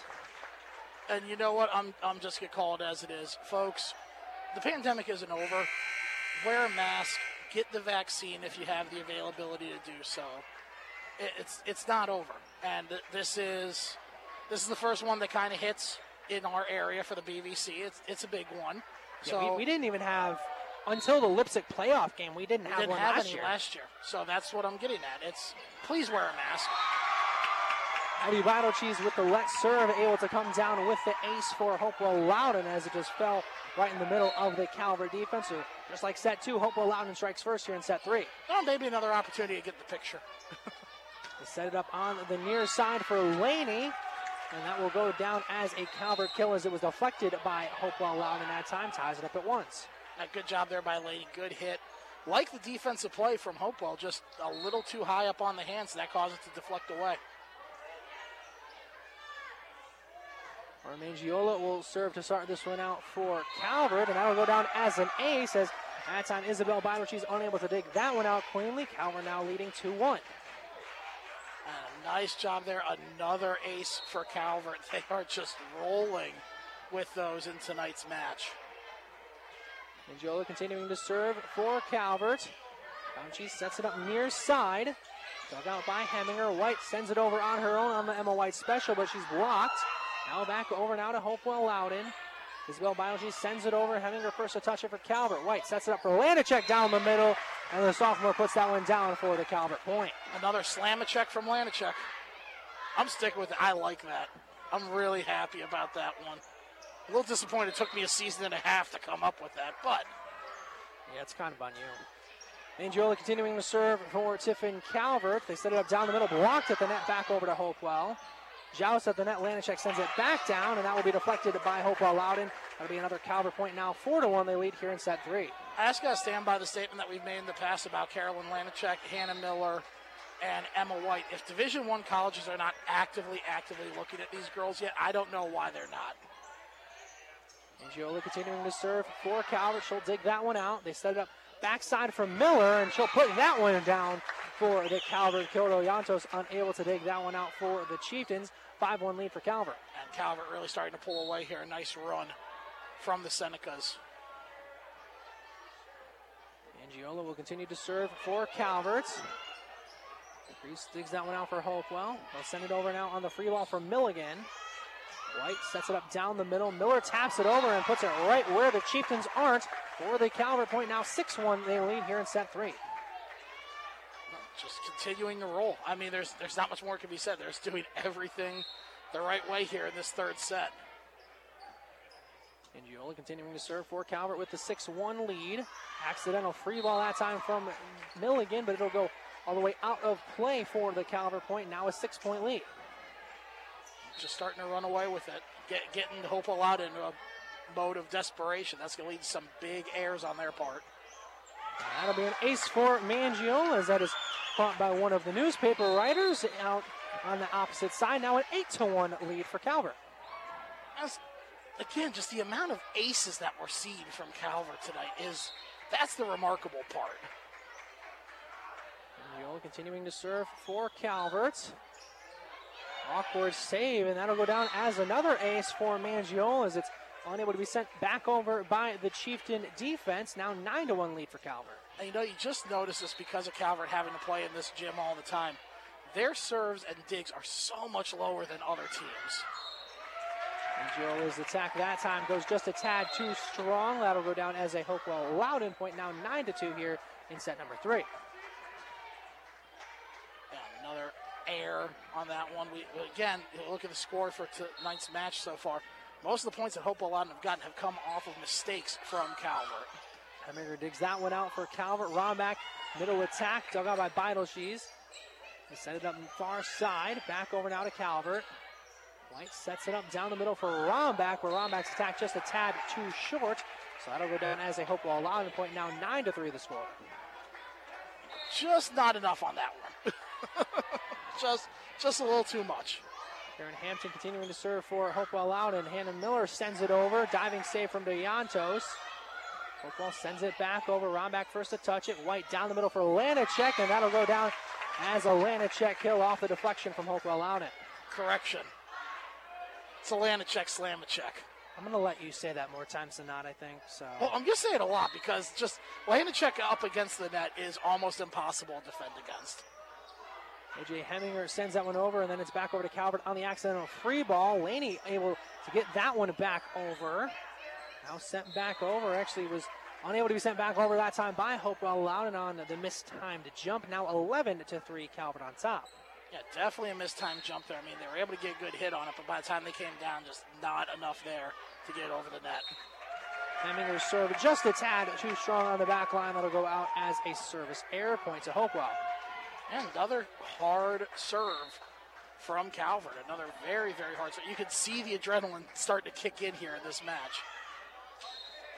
And you know what? I'm I'm just going to call it as it is. Folks, the pandemic isn't over. Wear a mask. Get the vaccine if you have the availability to do so. It, it's it's not over. And this is... This is the first one that kind of hits in our area for the B V C. It's it's a big one. So yeah, we, we didn't even have, until the Lipsick playoff game, we didn't have didn't one have last any year. last year. So that's what I'm getting at. It's please wear a mask. Abby Binocheese with the let serve, able to come down with the ace for Hopewell Loudon as it just fell right in the middle of the Calvert defense. So just like set two, Hopewell Loudon strikes first here in set three. Oh, maybe another opportunity to get the picture. They set it up on the near side for Laney. And that will go down as a Calvert kill as it was deflected by Hopewell Loudon that time. Ties it up at once. A good job there by Laney. Good hit. Like the defensive play from Hopewell, just a little too high up on the hands. That caused it to deflect away. Mangiola will serve to start this one out for Calvert, and that'll go down as an ace as that time Isabel Bidle, she's unable to dig that one out cleanly. Calvert now leading two one. And a nice job there. Another ace for Calvert. They are just rolling with those in tonight's match. Mangiola continuing to serve for Calvert. Bounchy sets it up near side. Dug out by Heminger. White sends it over on her own on the Emma White special, but she's blocked. Now back over now to Hopewell Loudon. Isabel Biology sends it over. Heminger first to touch it for Calvert. White sets it up for Lanacek down the middle, and the sophomore puts that one down for the Calvert point. Another slam-a-check from Lanacek. I'm sticking with it. I like that. I'm really happy about that one. A little disappointed it took me a season and a half to come up with that, but. Yeah, it's kind of on you. Mangiola continuing to serve for Tiffin Calvert. They set it up down the middle, blocked at the net, back over to Hopewell. Joust at the net, Lanacek sends it back down, and that will be deflected by Hopewell Loudon. That'll be another Calvert point now, four to one. They lead here in set three. I just got to stand by the statement that we've made in the past about Carolyn Lanacek, Hannah Miller, and Emma White. If Division One colleges are not actively, actively looking at these girls yet, I don't know why they're not. Mangiola continuing to serve for Calvert. She'll dig that one out. They set it up backside from Miller, and she'll put that one down for the Calvert. Kyoto Yantos unable to dig that one out for the Chieftains. five one lead for Calvert. And Calvert really starting to pull away here. A nice run from the Senecas. Mangiola will continue to serve for Calvert. Reese digs that one out for Hopewell. They'll send it over now on the free ball for Milligan. White sets it up down the middle. Miller taps it over and puts it right where the Chieftains aren't for the Calvert point. Now six one, they lead here in set three. Just continuing to roll. I mean, there's there's not much more can be said. They're just doing everything the right way here in this third set. Mangiola continuing to serve for Calvert with the six one lead. Accidental free ball that time from Milligan, but it'll go all the way out of play for the Calvert point. Now a six-point lead. Just starting to run away with it. Get, getting Hopewell out into a mode of desperation. That's going to lead to some big errors on their part. That'll be an ace for Mangiola, as that is caught by one of the newspaper writers out on the opposite side. Now an eight to one lead for Calvert. As, again, just the amount of aces that we're seeing from Calvert tonight is, that's the remarkable part. Mangiola continuing to serve for Calvert. Awkward save, and that'll go down as another ace for Mangiola, as it's unable to be sent back over by the Chieftain defense. Now nine to one lead for Calvert. And you know, you just notice this because of Calvert having to play in this gym all the time. Their serves and digs are so much lower than other teams. Mangiola's attack that time goes just a tad too strong. That'll go down as a Hopewell Loudon point. Now nine to two here in set number three. And another error on that one. We again look at the score for tonight's match so far. Most of the points that Hopewell Loudon have gotten have come off of mistakes from Calvert. Heminger digs that one out for Calvert. Romback, middle attack, dug out by Beidelshees. They set it up far side. Back over now to Calvert. White sets it up down the middle for Romback, where Romback's attack just a tad too short. So that'll go down as a Hopewell Loudon point. Now nine to three the score. Just not enough on that one. just, just a little too much. Karen Hampton continuing to serve for Hopewell Loudon. Hannah Miller sends it over. Diving save from DeYantos. Hopewell sends it back over. Romback first to touch it. White down the middle for Lanacek, and that'll go down as a Lanacek kill off the deflection from Hopewell Loudon. Correction. It's a Lanacek slam a check. I'm going to let you say that more times than not, I think. So. Well, I'm going to say it a lot because just Lanacek up against the net is almost impossible to defend against. A J Heminger sends that one over, and then it's back over to Calvert on the accidental free ball. Laney able to get that one back over. Now sent back over. Actually was unable to be sent back over that time by Hopewell Loudon on the mistimed jump. Now eleven to three, Calvert on top. Yeah, definitely a mistimed jump there. I mean, they were able to get a good hit on it, but by the time they came down, just not enough there to get over the net. Heminger's serve just a tad too strong on the back line. That'll go out as a service error point to Hopewell. And another hard serve from Calvert. Another very, very hard serve. You can see the adrenaline starting to kick in here in this match.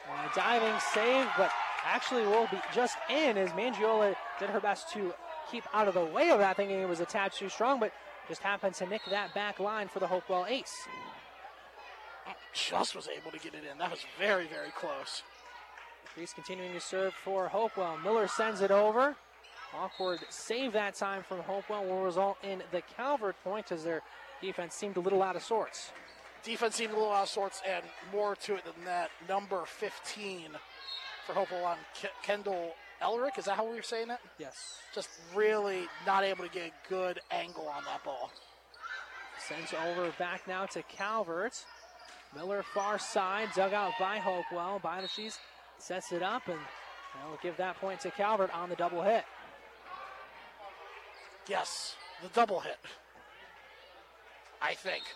And a diving save, but actually will be just in as Mangiola did her best to keep out of the way of that, thinking it was a tad too strong, but just happened to nick that back line for the Hopewell ace. Just was able to get it in. That was very, very close. Reese continuing to serve for Hopewell. Miller sends it over. Awkward save that time from Hopewell will result in the Calvert point as their defense seemed a little out of sorts. Defense seemed a little out of sorts, and more to it than that, number fifteen for Hopewell on K- Kendall Elric. Is that how we were saying it? Yes. Just really not able to get a good angle on that ball. Sends over back now to Calvert. Miller far side, dug out by Hopewell. Bynashes sets it up, and they'll give that point to Calvert on the double hit. Yes, the double hit. I think.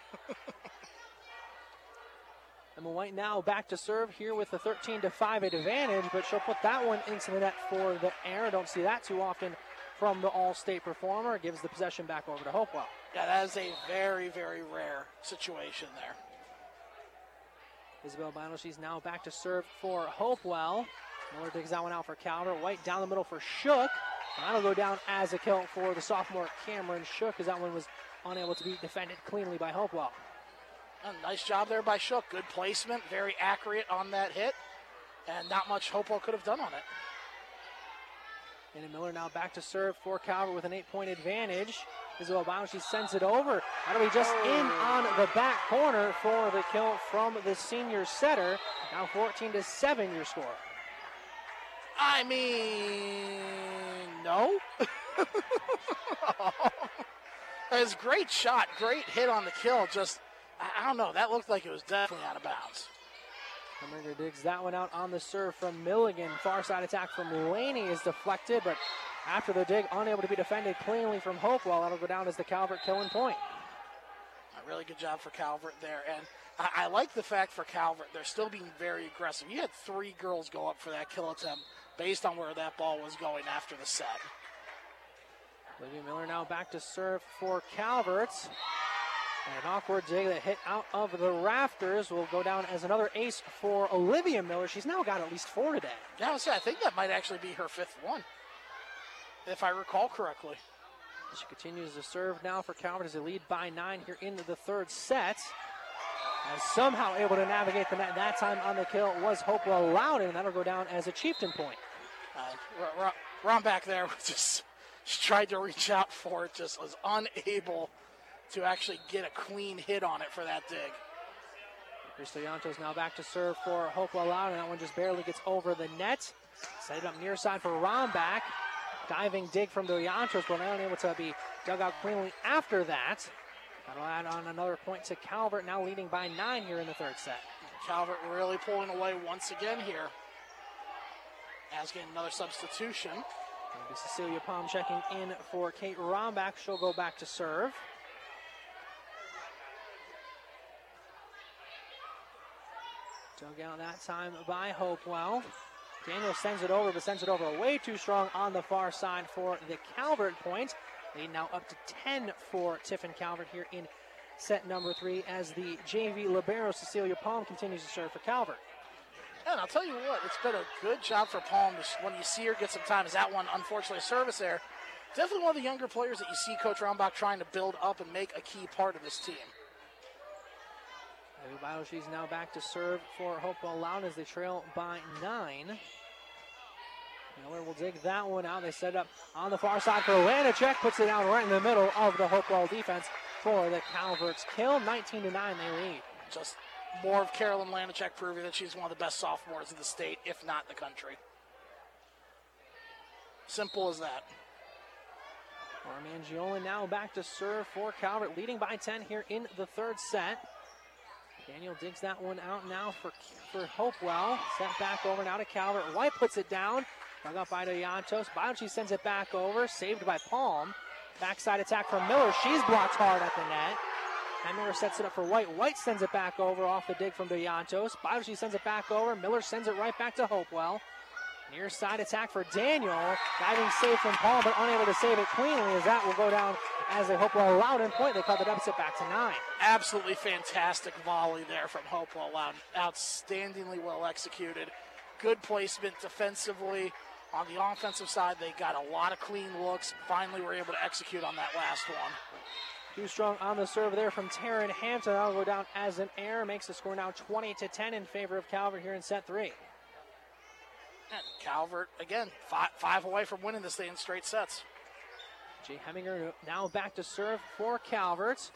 Emma White now back to serve here with the thirteen to five advantage, but she'll put that one into the net for the air. Don't see that too often from the All-State performer. Gives the possession back over to Hopewell. Yeah, that is a very, very rare situation there. Isabel Bino, she's now back to serve for Hopewell. Miller digs that one out for Calvert. White down the middle for Shook. That'll go down as a kill for the sophomore Cameron Shook, as that one was unable to be defended cleanly by Hopewell. A nice job there by Shook. Good placement, very accurate on that hit, and not much Hopewell could have done on it. And Miller now back to serve for Calvert with an eight-point advantage. Isabel Bino, she sends it over. That'll be just oh. in on the back corner for the kill from the senior setter. Now fourteen to seven your score. I mean, no. It's a great shot, great hit on the kill. Just, I don't know, that looked like it was definitely out of bounds. Hamburger digs that one out on the serve from Milligan. Far side attack from Laney is deflected, but after the dig, unable to be defended cleanly from Hopewell. That'll go down as the Calvert killing point. A really good job for Calvert there. And I, I like the fact for Calvert, they're still being very aggressive. You had three girls go up for that kill attempt based on where that ball was going after the set. Olivia Miller now back to serve for Calvert. And an awkward dig that hit out of the rafters will go down as another ace for Olivia Miller. She's now got at least four today. Yeah, I was saying, I think that might actually be her fifth one, if I recall correctly. She continues to serve now for Calvert as they lead by nine here into the third set. And somehow able to navigate the net. That time on the kill was Hopewell Loudon, and that'll go down as a Chieftain point. Uh, Ron back there just, just tried to reach out for it, just was unable to actually get a clean hit on it for that dig. Cristoyantos now back to serve for Hopewell Loudon. That one just barely gets over the net. Set it up near side for Romback. Diving dig from Doyantos, but not able to be dug out cleanly after that. That'll add on another point to Calvert, now leading by nine here in the third set. Calvert really pulling away once again here. Asking another substitution. Maybe Cecilia Palm checking in for Kate Romback. She'll go back to serve. Dug out that time by Hopewell. Daniel sends it over, but sends it over way too strong on the far side for the Calvert point. Lead now up to ten for Tiffin Calvert here in set number three as the J V libero Cecilia Palm continues to serve for Calvert. And I'll tell you what, it's been a good job for Palm when you see her get some time. Is that one, unfortunately, a service there. Definitely one of the younger players that you see Coach Rombach trying to build up and make a key part of this team. She's now back to serve for Hopewell Loudon as they trail by nine. Miller will dig that one out. They set it up on the far side for Lanacek. Puts it down right in the middle of the Hopewell defense for the Calvert's kill. nineteen to nine, they lead. Just more of Carolyn Lanacek proving that she's one of the best sophomores in the state, if not the country. Simple as that. Armangiola now back to serve for Calvert, leading by ten here in the third set. Daniel digs that one out now for, for Hopewell. Sent back over now to Calvert. White puts it down. Dug up by Doyantos. Bianchi sends it back over. Saved by Palm. Backside attack from Miller. She's blocked hard at the net. And Miller sets it up for White. White sends it back over off the dig from Doyantos. Bianchi sends it back over. Miller sends it right back to Hopewell. Near side attack for Daniel. Diving save from Paul, but unable to save it cleanly, as that will go down as a Hopewell Loudon point. They cut the deficit back to nine. Absolutely fantastic volley there from Hopewell Loudon. Outstandingly well executed. Good placement defensively. On the offensive side, they got a lot of clean looks. Finally were able to execute on that last one. Too strong on the serve there from Taryn Hampton. That'll go down as an error. Makes the score now twenty to ten in favor of Calvert here in set three. And Calvert, again, five, five away from winning this thing in straight sets. Jay Heminger now back to serve for Calvert.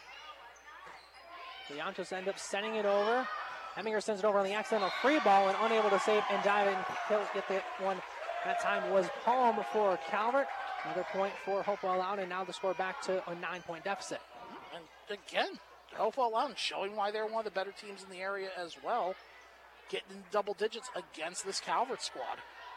The Yantos end up sending it over. Heminger sends it over on the accidental free ball and unable to save and dive and kill, get the one. That time was Palm for Calvert. Another point for Hopewell Loudon, and now the score back to a nine-point deficit. And again, Hopewell Loudon showing why they're one of the better teams in the area as well. Getting in double digits against this Calvert squad.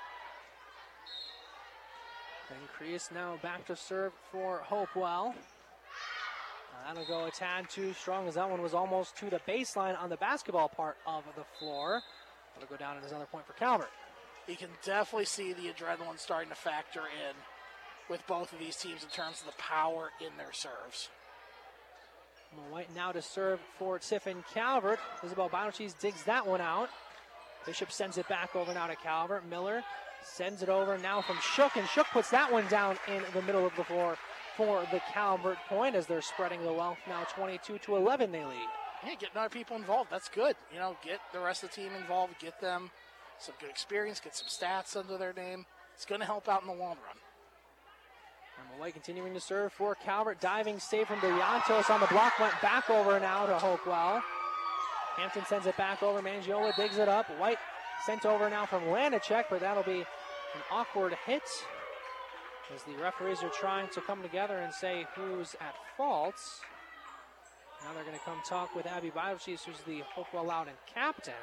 Ben Crease now back to serve for Hopewell. Uh, that'll go a tad too strong, as that one was almost to the baseline on the basketball part of the floor. That'll go down as another point for Calvert. You can definitely see the adrenaline starting to factor in with both of these teams in terms of the power in their serves. White now to serve for Tiffin Calvert. Isabel Binocheese digs that one out. Bishop sends it back over now to Calvert. Miller sends it over now from Shook, and Shook puts that one down in the middle of the floor for the Calvert point, as they're spreading the wealth. Now twenty-two to eleven they lead. Yeah, getting other people involved, that's good. You know, get the rest of the team involved, get them some good experience, get some stats under their name. It's going to help out in the long run. White continuing to serve for Calvert. Diving save from DeYantos on the block. Went back over now to Hopewell. Hampton sends it back over. Mangiola digs it up. White sent over now from Lanacek, but that'll be an awkward hit, as the referees are trying to come together and say who's at fault. Now they're going to come talk with Abby Binocheese, who's the Hopewell Loudon captain.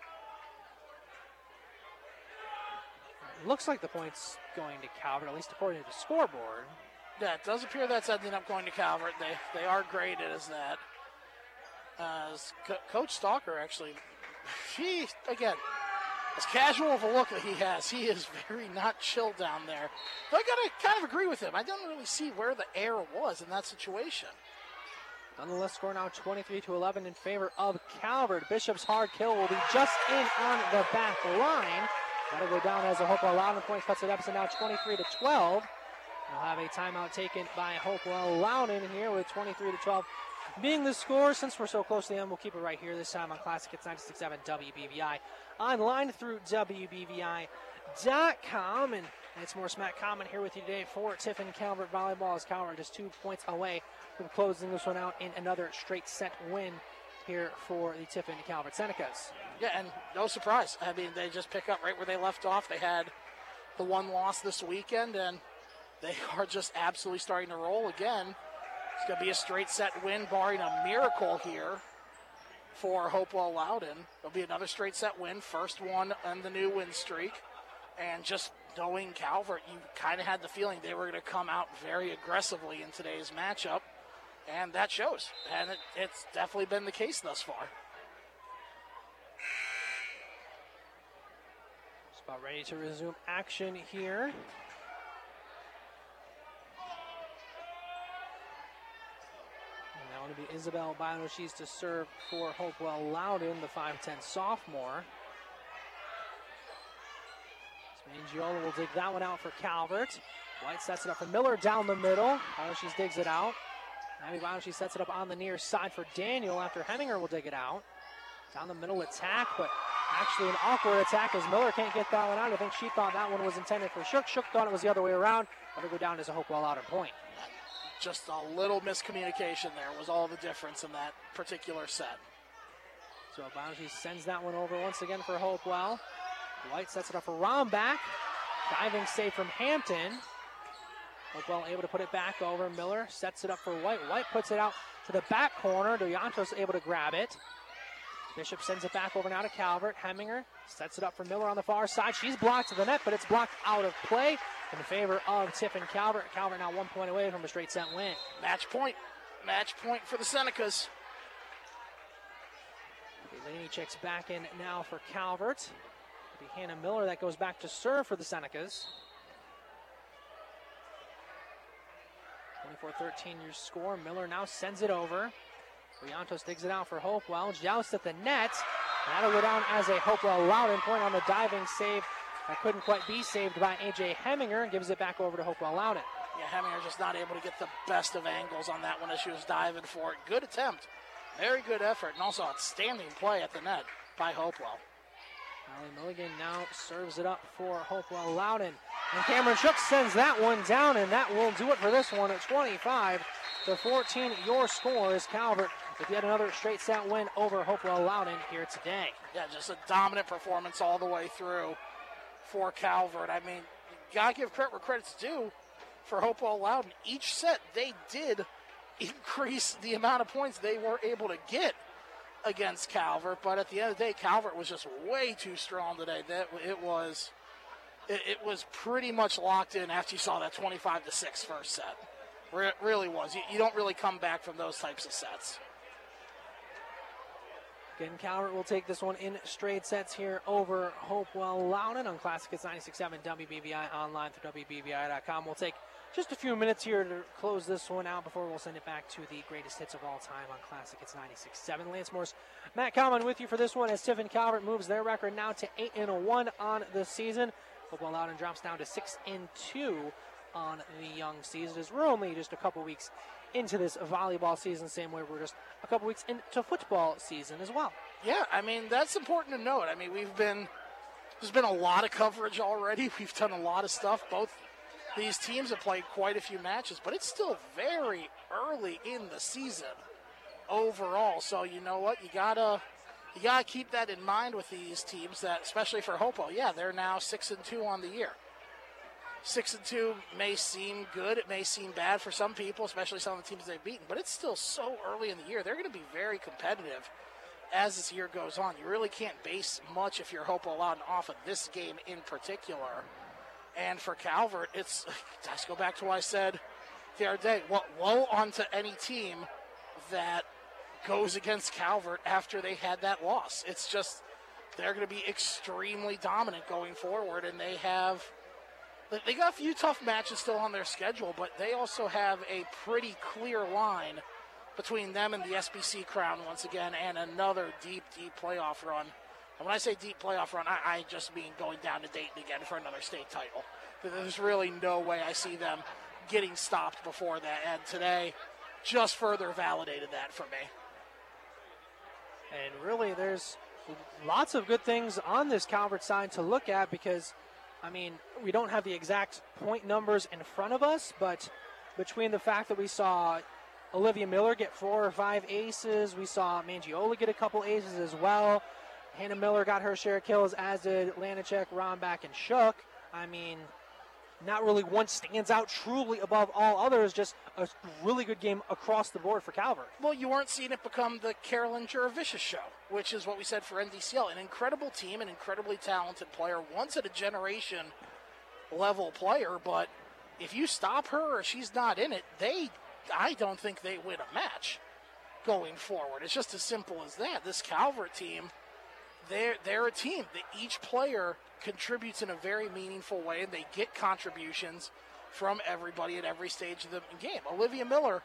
It looks like the point's going to Calvert, at least according to the scoreboard. Yeah, it does appear that's ending up going to Calvert. They they are graded as that. Uh, as Co- Coach Stalker, actually, he, again, as casual of a look that he has, he is very not chill down there. But I got to kind of agree with him. I don't really see where the error was in that situation. Nonetheless, score now twenty-three to eleven in favor of Calvert. Bishop's hard kill will be just in on the back line. That'll go down as a Hopewell Loudon point, cuts it up, so now twenty-three to twelve. We'll have a timeout taken by Hopewell Loudon here with twenty-three to twelve being the score. Since we're so close to the end, we'll keep it right here this time on Classic Hits ninety-six point seven W B V I. Online through W B V I dot com. And it's Morris Matt Common here with you today for Tiffin Calvert Volleyball, as Calvert just two points away from closing this one out in another straight set win here for the Tiffin Calvert Senecas. Yeah, and no surprise. I mean, they just pick up right where they left off. They had the one loss this weekend, and they are just absolutely starting to roll again. It's going to be a straight set win, barring a miracle here for Hopewell Loudon. It'll be another straight set win, first one on the new win streak. And just knowing Calvert, you kind of had the feeling they were going to come out very aggressively in today's matchup, and that shows. And it, it's definitely been the case thus far. About ready to resume action here. And now going to be Isabel Binocheese to serve for Hopewell Loudon, the five ten sophomore. Mangiola will dig that one out for Calvert. White sets it up for Miller down the middle. Binocheese digs it out. Abby Binocheese sets it up on the near side for Daniel after Heminger will dig it out. Down the middle attack, but actually an awkward attack as Miller can't get that one out. I think she thought that one was intended for Shook. Shook thought it was the other way around. That'll go down as a Hopewell Loudon point. Just a little miscommunication there was all the difference in that particular set. So Binocheese sends that one over once again for Hopewell. White sets it up for Rombach. Diving save from Hampton. Hopewell able to put it back over. Miller sets it up for White. White puts it out to the back corner. DeYantos able to grab it. Bishop sends it back over now to Calvert. Heminger sets it up for Miller on the far side. She's blocked to the net, but it's blocked out of play in favor of Tiffin Calvert. Calvert now one point away from a straight set win. Match point. Match point for the Senecas. Delaney checks back in now for Calvert. It'll be Hannah Miller that goes back to serve for the Senecas. twenty-four thirteen your score. Miller now sends it over. Briantos digs it out for Hopewell. Joust at the net. That'll go down as a Hopewell Loudon point on the diving save. That couldn't quite be saved by A J Heminger and gives it back over to Hopewell Loudon. Yeah, Heminger just not able to get the best of angles on that one as she was diving for it. Good attempt. Very good effort, and also outstanding play at the net by Hopewell. Allie Milligan now serves it up for Hopewell Loudon. And Cameron Shook sends that one down, and that will do it for this one at twenty-five to fourteen. Your score is Calvert with yet another straight set win over Hopewell Loudon here today. Yeah, just a dominant performance all the way through for Calvert. I mean, you got to give credit where credit's due for Hopewell Loudon. Each set, they did increase the amount of points they were able to get against Calvert, but at the end of the day, Calvert was just way too strong today. That it was, it, it was pretty much locked in after you saw that twenty-five to six first set. It really was. You, you don't really come back from those types of sets. Again, Calvert will take this one in straight sets here over Hopewell Loudon on Classic Hits ninety-six point seven W B B I online through W B B I dot com. We'll take just a few minutes here to close this one out before we'll send it back to the greatest hits of all time on Classic Hits ninety-six point seven. Lance Morris, Matt Common with you for this one as Tiffin Calvert moves their record now to eight and one on the season. Hopewell Loudon drops down to six and two on the young season as we're only just a couple weeks into this volleyball season, same way we're just a couple weeks into football season as well. Yeah, I mean, that's important to note. I mean, we've been, there's been a lot of coverage already. We've done a lot of stuff. Both these teams have played quite a few matches, but it's still very early in the season overall. So you know what, you gotta you gotta keep that in mind with these teams. That especially for Hopewell, yeah, they're now six and two on the year. Six and two may seem good. It may seem bad for some people, especially some of the teams they've beaten. But it's still so early in the year. They're going to be very competitive as this year goes on. You really can't base much if you're Hopewell Loudon off of this game in particular. And for Calvert, it's let's go back to what I said the other day. Well, woe onto any team that goes against Calvert after they had that loss. It's just they're going to be extremely dominant going forward, and they have. They got a few tough matches still on their schedule, but they also have a pretty clear line between them and the S B C crown once again, and another deep, deep playoff run. And when I say deep playoff run, I, I just mean going down to Dayton again for another state title. There's really no way I see them getting stopped before that, and today just further validated that for me. And really, there's lots of good things on this Calvert side to look at because I mean, we don't have the exact point numbers in front of us, but between the fact that we saw Olivia Miller get four or five aces, we saw Mangiola get a couple aces as well. Hannah Miller got her share of kills, as did Lanacek, Rombach, and Shook. I mean, not really one stands out truly above all others, just a really good game across the board for Calvert. Well, you weren't seeing it become the Carolyn Juravicious show, which is what we said for N D C L. An incredible team, an incredibly talented player, once at a generation level player, but if you stop her or she's not in it, they, I don't think they win a match going forward. It's just as simple as that. This Calvert team, they're, they're a team that each player contributes in a very meaningful way, and they get contributions from everybody at every stage of the game. Olivia Miller,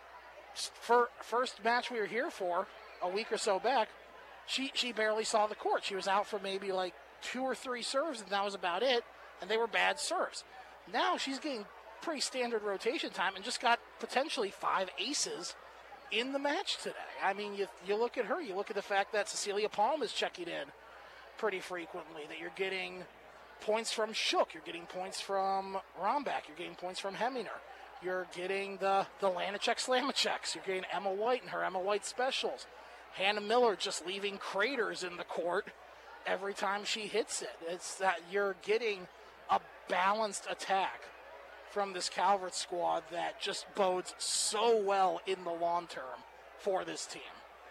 for first match we were here for a week or so back, she she barely saw the court. She was out for maybe like two or three serves, and that was about it, and they were bad serves. Now she's getting pretty standard rotation time and just got potentially five aces in the match today. I mean, you you look at her, you look at the fact that Cecilia Palm is checking in pretty frequently, that you're getting points from Shook, you're getting points from Rombach, you're getting points from Heminger, you're getting the, the Lanacek Slamacheks, you're getting Emma White and her Emma White specials. Hannah Miller just leaving craters in the court every time she hits it. It's that you're getting a balanced attack from this Calvert squad that just bodes so well in the long term for this team.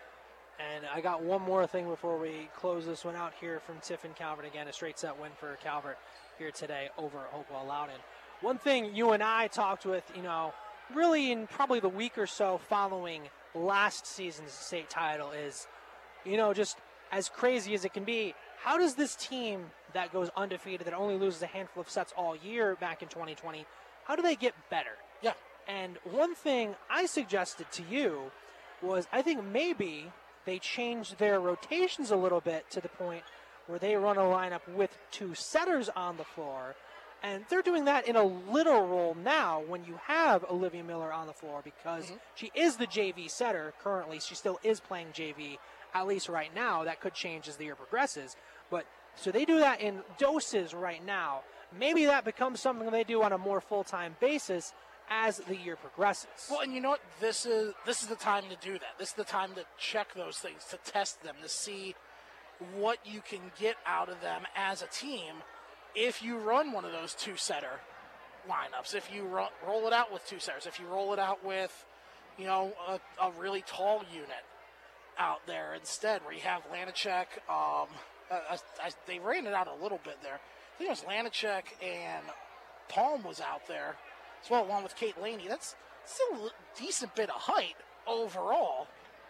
And I got one more thing before we close this one out here from Tiffin Calvert. Again, a straight set win for Calvert here today over Hopewell Loudon. One thing you and I talked with, you know, really in probably the week or so following last season's state title is, you know, just as crazy as it can be, how does this team that goes undefeated, that only loses a handful of sets all year back in twenty twenty, how do they get better? Yeah. And one thing I suggested to you was I think maybe they changed their rotations a little bit to the point where they run a lineup with two setters on the floor. And they're doing that in a little role now when you have Olivia Miller on the floor because mm-hmm. she is the J V setter currently. She still is playing J V, at least right now. That could change as the year progresses. But so they do that in doses right now. Maybe that becomes something they do on a more full-time basis as the year progresses. Well, and you know what? This is this is the time to do that. This is the time to check those things, to test them, to see what you can get out of them as a team if you run one of those two-setter lineups, if you ro- roll it out with two setters, if you roll it out with, you know, a, a really tall unit out there instead, where you have Lanacek. Um, I, I, they ran it out a little bit there. I think it was Lanacek and Palm was out there as well, along with Kate Laney. That's still a decent bit of height overall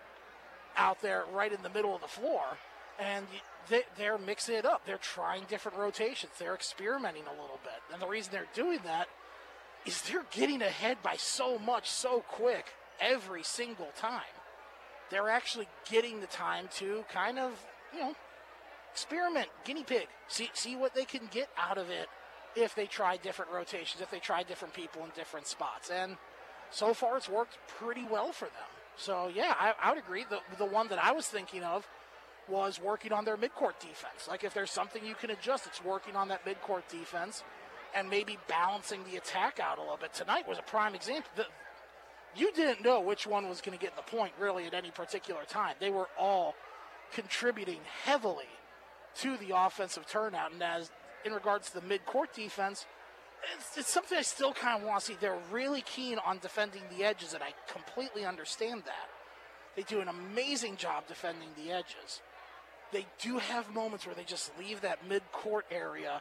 out there right in the middle of the floor. And they, they're mixing it up. They're trying different rotations. They're experimenting a little bit. And the reason they're doing that is they're getting ahead by so much, so quick, every single time. They're actually getting the time to kind of, you know, experiment, guinea pig, see see what they can get out of it if they try different rotations, if they try different people in different spots. And so far it's worked pretty well for them. So, yeah, I, I would agree. The, the one that I was thinking of was working on their midcourt defense. Like, if there's something you can adjust, it's working on that midcourt defense and maybe balancing the attack out a little bit. Tonight was a prime example. The, you didn't know which one was going to get the point, really, at any particular time. They were all contributing heavily to the offensive turnout. And as in regards to the midcourt defense, it's, it's something I still kind of want to see. They're really keen on defending the edges, and I completely understand that. They do an amazing job defending the edges. They do have moments where they just leave that midcourt area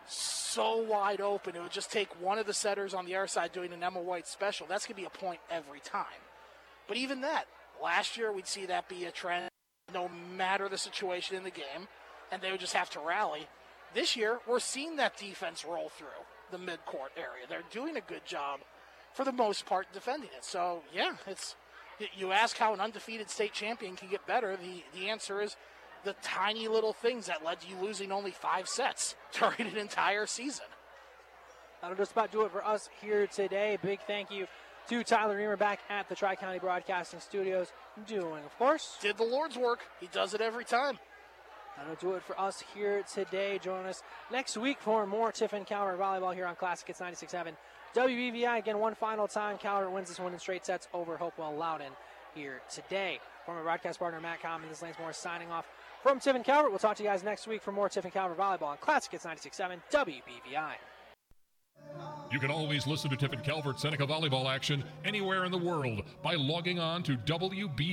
so wide open. It would just take one of the setters on the other side doing an Emma White special. That's going to be a point every time. But even that, last year we'd see that be a trend no matter the situation in the game, and they would just have to rally. This year, we're seeing that defense roll through the midcourt area. They're doing a good job, for the most part, defending it. So, yeah, it's you ask how an undefeated state champion can get better, the, the answer is the tiny little things that led to you losing only five sets during an entire season. That'll just about do it for us here today. Big thank you to Tyler Reamer back at the Tri-County Broadcasting Studios, doing, of course, did the Lord's work. He does it every time. That'll do it for us here today. Join us next week for more Tiffin Calvert volleyball here on Classic Hits ninety-six point seven W B V I. Again, one final time, Calvert wins this one in straight sets over Hopewell Loudon here today. Former broadcast partner Matt Common, this is Lance Morris signing off from Tiffin Calvert. We'll talk to you guys next week for more Tiffin Calvert volleyball on Classic Hits ninety-six point seven W B V I. You can always listen to Tiffin Calvert Seneca volleyball action anywhere in the world by logging on to W B V I.